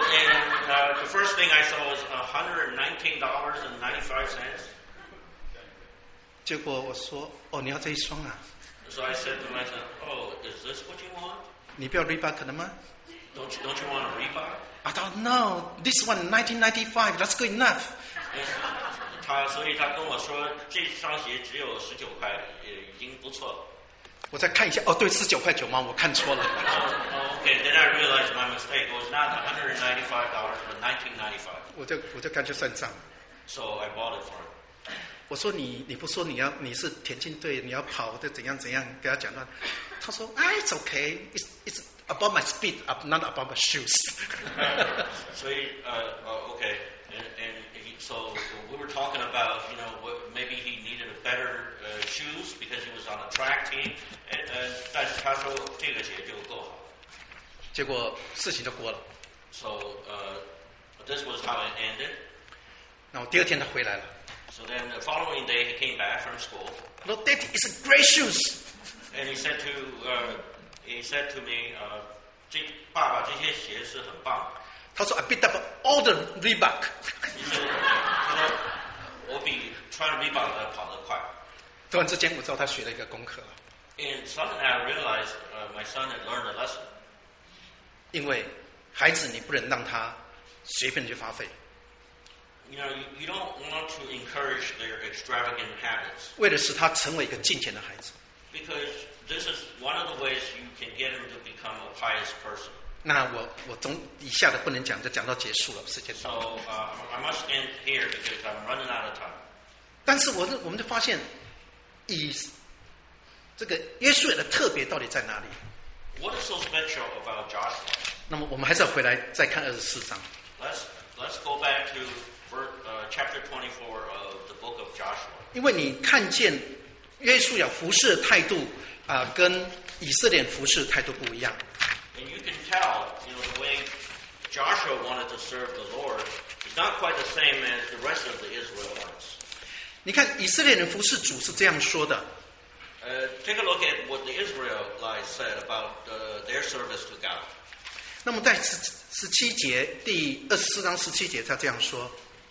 uh, the first thing I saw was one hundred nineteen dollars and ninety-five cents. 结果我说哦，你要这一双啊？ So I said to myself, "Oh, is this what you want? 你不要 Reebok 的吗？ Don't you don't you want a Reebok?" I thought no, this one nineteen ninety-five, that's good enough. 他所以他跟我说，这双鞋只有十九块，也已经不错了。 我再看一下，哦，对，十九块九毛，我看错了。 Oh, okay, then I realized my mistake. It was not one hundred ninety-five dollars, but nineteen ninety-five. 我就我就干脆算账。 So I bought it for him. 我说你你不说你要你是田径队，你要跑的怎样怎样，给他讲到，他说啊 it's okay, it's it's about my speed, not about my shoes. 所以 uh, uh, okay, and, and he, so we were talking about, you know, what, maybe he needed a better uh, shoes because he was on a track team, and, uh, 但是他说这个鞋就够好。 结果事情就过了。 So uh, this was how it ended. 然后第二天他回来了， So then the following day he came back from school, 他说 Daddy, it's great shoes. and he said to uh, he said to me, uh, 这爸爸这些鞋是很棒。 他说 I picked up all the Reebok. 你说他说我比穿 Reebok 的跑得快。 突然之间我知道他学了一个功课， And suddenly I realized uh, my son had learned a lesson. 因为孩子你不能让他随便去花费， You know, you, you don't want to encourage their extravagant habits 为了使他成为一个敬虔的孩子。 because this is one of the ways you can get him to become a pious person. 那我我从以下的不能讲，就讲到结束了，时间 So 到了。 uh, I must end here because I'm running out of time. 但是我我们就发现，以这个约书亚的特别到底在哪里？ What is so special about Joshua? 那么我们还是要回来再看二十四章。 Let's let's go back to verse, uh, chapter twenty-four of the book of Joshua. 因为你看见约书亚服侍的态度啊、呃跟以色列人服侍的态度不一样。 And you can tell, you know, the way Joshua wanted to serve the Lord is not quite the same as the rest of the Israelites. 你看以色列人服侍主是这样说的。 Uh, take a look at what the Israelites said about uh, their service to God. 那么在十十七节第二十四章十七节，他这样说。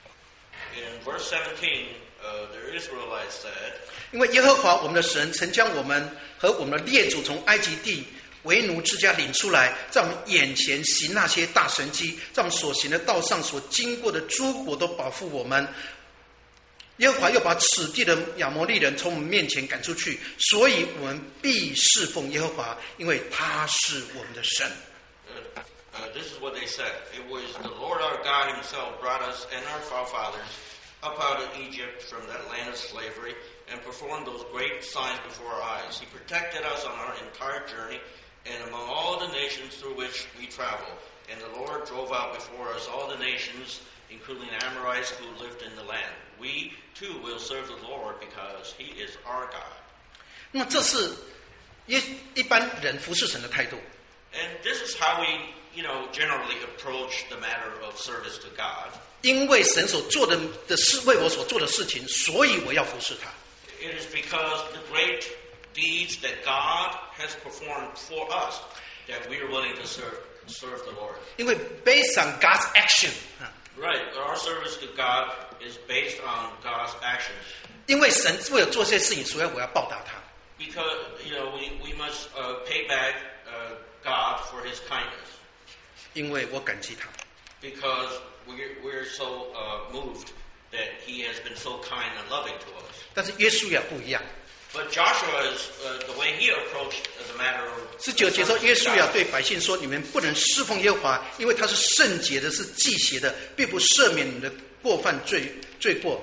In verse seventeen, uh, the Israelites said, 因为耶和华我们的神曾将我们和我们的列祖从埃及地为奴之家领出来，在我们眼前行那些大神迹，在我们所行的道上所经过的诸国都保护我们。耶和华又把此地的亚摩利人从我们面前赶出去，所以我们必侍奉耶和华，因为他是我们的神。 Uh, uh, this is what they said. It was the Lord our God himself brought us and our forefathers up out of Egypt from that land of slavery and performed those great signs before our eyes. He protected us on our entire journey and among all the nations through which we traveled. And the Lord drove out before us all the nations, including the Amorites who lived in the land. We too will serve the Lord because he is our God. 那么这是一一般人服侍神的态度。 And this is how we, you know, generally approach the matter of service to God. 因为神所做的的事，为我所做的事情，所以我要服侍他。 It is because the great deeds that God has performed for us that we are willing to serve serve the Lord. 因为 based on God's action， Right, our service to God is based on God's actions. 因为神为了做这些事情，所以我要报答他。 Because, you know, we, we must uh, pay back uh, God for his kindness. 因为我感激他。 Because we're, we're so uh, moved that he has been so kind and loving to us. 但是约书亚不一样。 But Joshua's, uh, the way he approached the matter of... 十九节说，约书亚对百姓说：“你们不能侍奉耶和华，因为他是圣洁的，是祭邪的，并不赦免你们的过犯罪罪过。”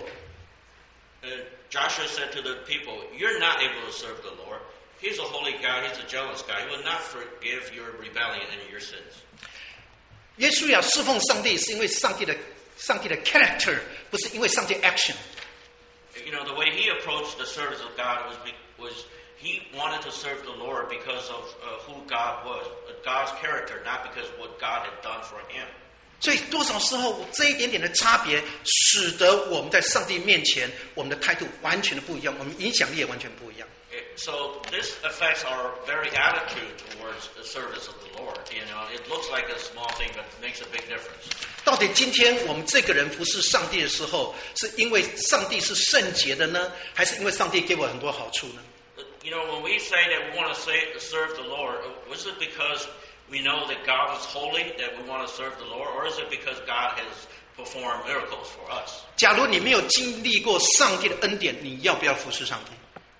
Uh, Joshua said to the people, "You're not able to serve the Lord. He's a holy God. He's a jealous God. He will not forgive your rebellion and your sins." 约书亚侍奉上帝，是因为上帝的上帝的 character， 不是因为上帝 action。 You know, the way he approached the service of God was was he wanted to serve the Lord because of uh, who God was, God's character, not because of what God had done for him. 所以多少时候这一点点的差别，使得我们在上帝面前，我们的态度完全的不一样，我们影响力也完全不一样。 So this affects our very attitude towards the service of the Lord. You know, it looks like a small thing, but it makes a big difference. 到底今天我们这个人服侍上帝的时候，是因为上帝是圣洁的呢，还是因为上帝给我很多好处呢？ You know, when we say that we want to say, serve the Lord, is it because we know that God is holy that we want to serve the Lord, or is it because God has performed miracles for us? 假如你没有经历过上帝的恩典，你要不要服侍上帝？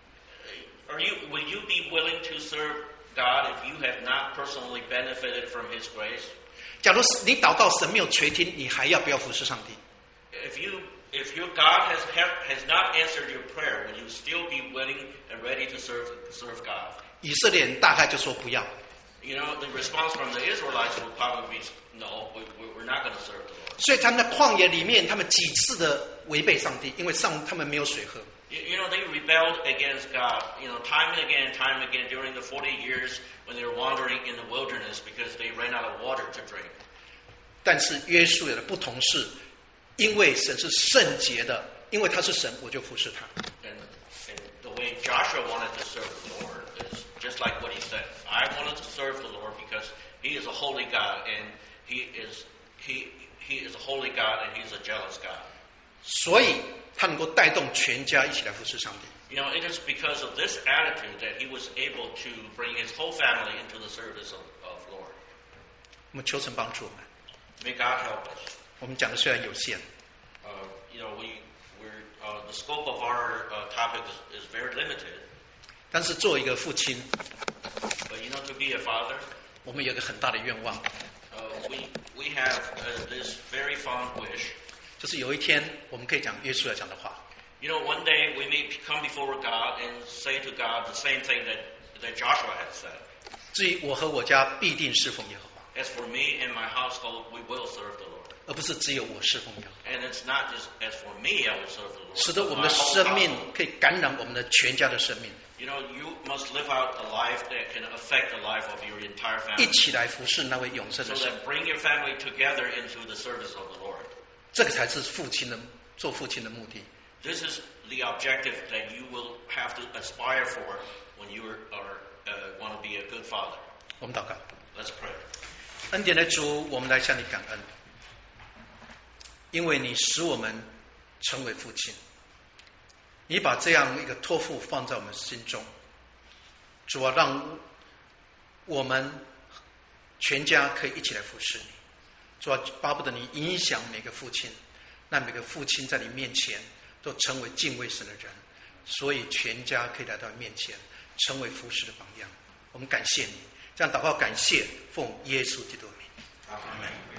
Are you, will you be willing to serve God if you have not personally benefited from His grace? 假如你祷告神没有垂听，你还要不要服侍上帝？ If you, if your God has has not answered your prayer, will you still be willing and ready to serve serve God? 以色列人大概就说不要。 You know, the response from the Israelites would probably be, no, we, we're not going to serve the Lord. 所以他们在旷野里面，他们几次的违背上帝，因为上他们没有水喝。 You know, they rebelled against God, you know, time and again, time and again during the forty years when they were wandering in the wilderness because they ran out of water to drink. 但是约书亚的不同是，因为神是圣洁的，因为他是神，我就服侍他。 And, and the way Joshua wanted to serve the Lord is just like what he said. I wanted to serve the Lord because He is a holy God and He is He He is a holy God and He's a jealous God. 所以他能够带动全家一起来服侍上帝。 You know, it is because of this attitude that he was able to bring his whole family into the service of, of Lord. 我们求神帮助我们。 May God help us. 我们讲的虽然有限， Uh, you know, we we're uh, the scope of our uh, topic is, is very limited. 但是作为一个父亲， But you know, to be a father, 我们有一个很大的愿望， uh, we we have uh, this very fond wish. 就是有一天我们可以讲约书亚讲的话。 You know, one day we may come before God and say to God the same thing that, that Joshua had said. 至于我和我家必定侍奉耶和华。 As for me and my household, we will serve the Lord. 而不是只有我侍奉耶和华。 And it's not just as for me, I will serve the Lord. 使得我们的 My whole 生命 household. 可以感染我们的全家的生命， You know, you must live out a life that can affect the life of your entire 一 family. 起来服侍那位永生 So 的神。 that bring your family together into the service of the Lord. 这个才是父亲的做父亲的目的。 This is the objective that you will have to aspire for when you are, are uh, want to be a good father. 我们祷告。 Let's pray. 恩典的主，我们来向你感恩，因为你使我们成为父亲，你把这样一个托付放在我们心中，主啊，让我们全家可以一起来服侍你。主啊，巴不得你影响每个父亲，让每个父亲在你面前都成为敬畏神的人，所以全家可以来到你面前，成为服侍的榜样。我们感谢你，这样祷告感谢，奉耶稣基督的名，阿门。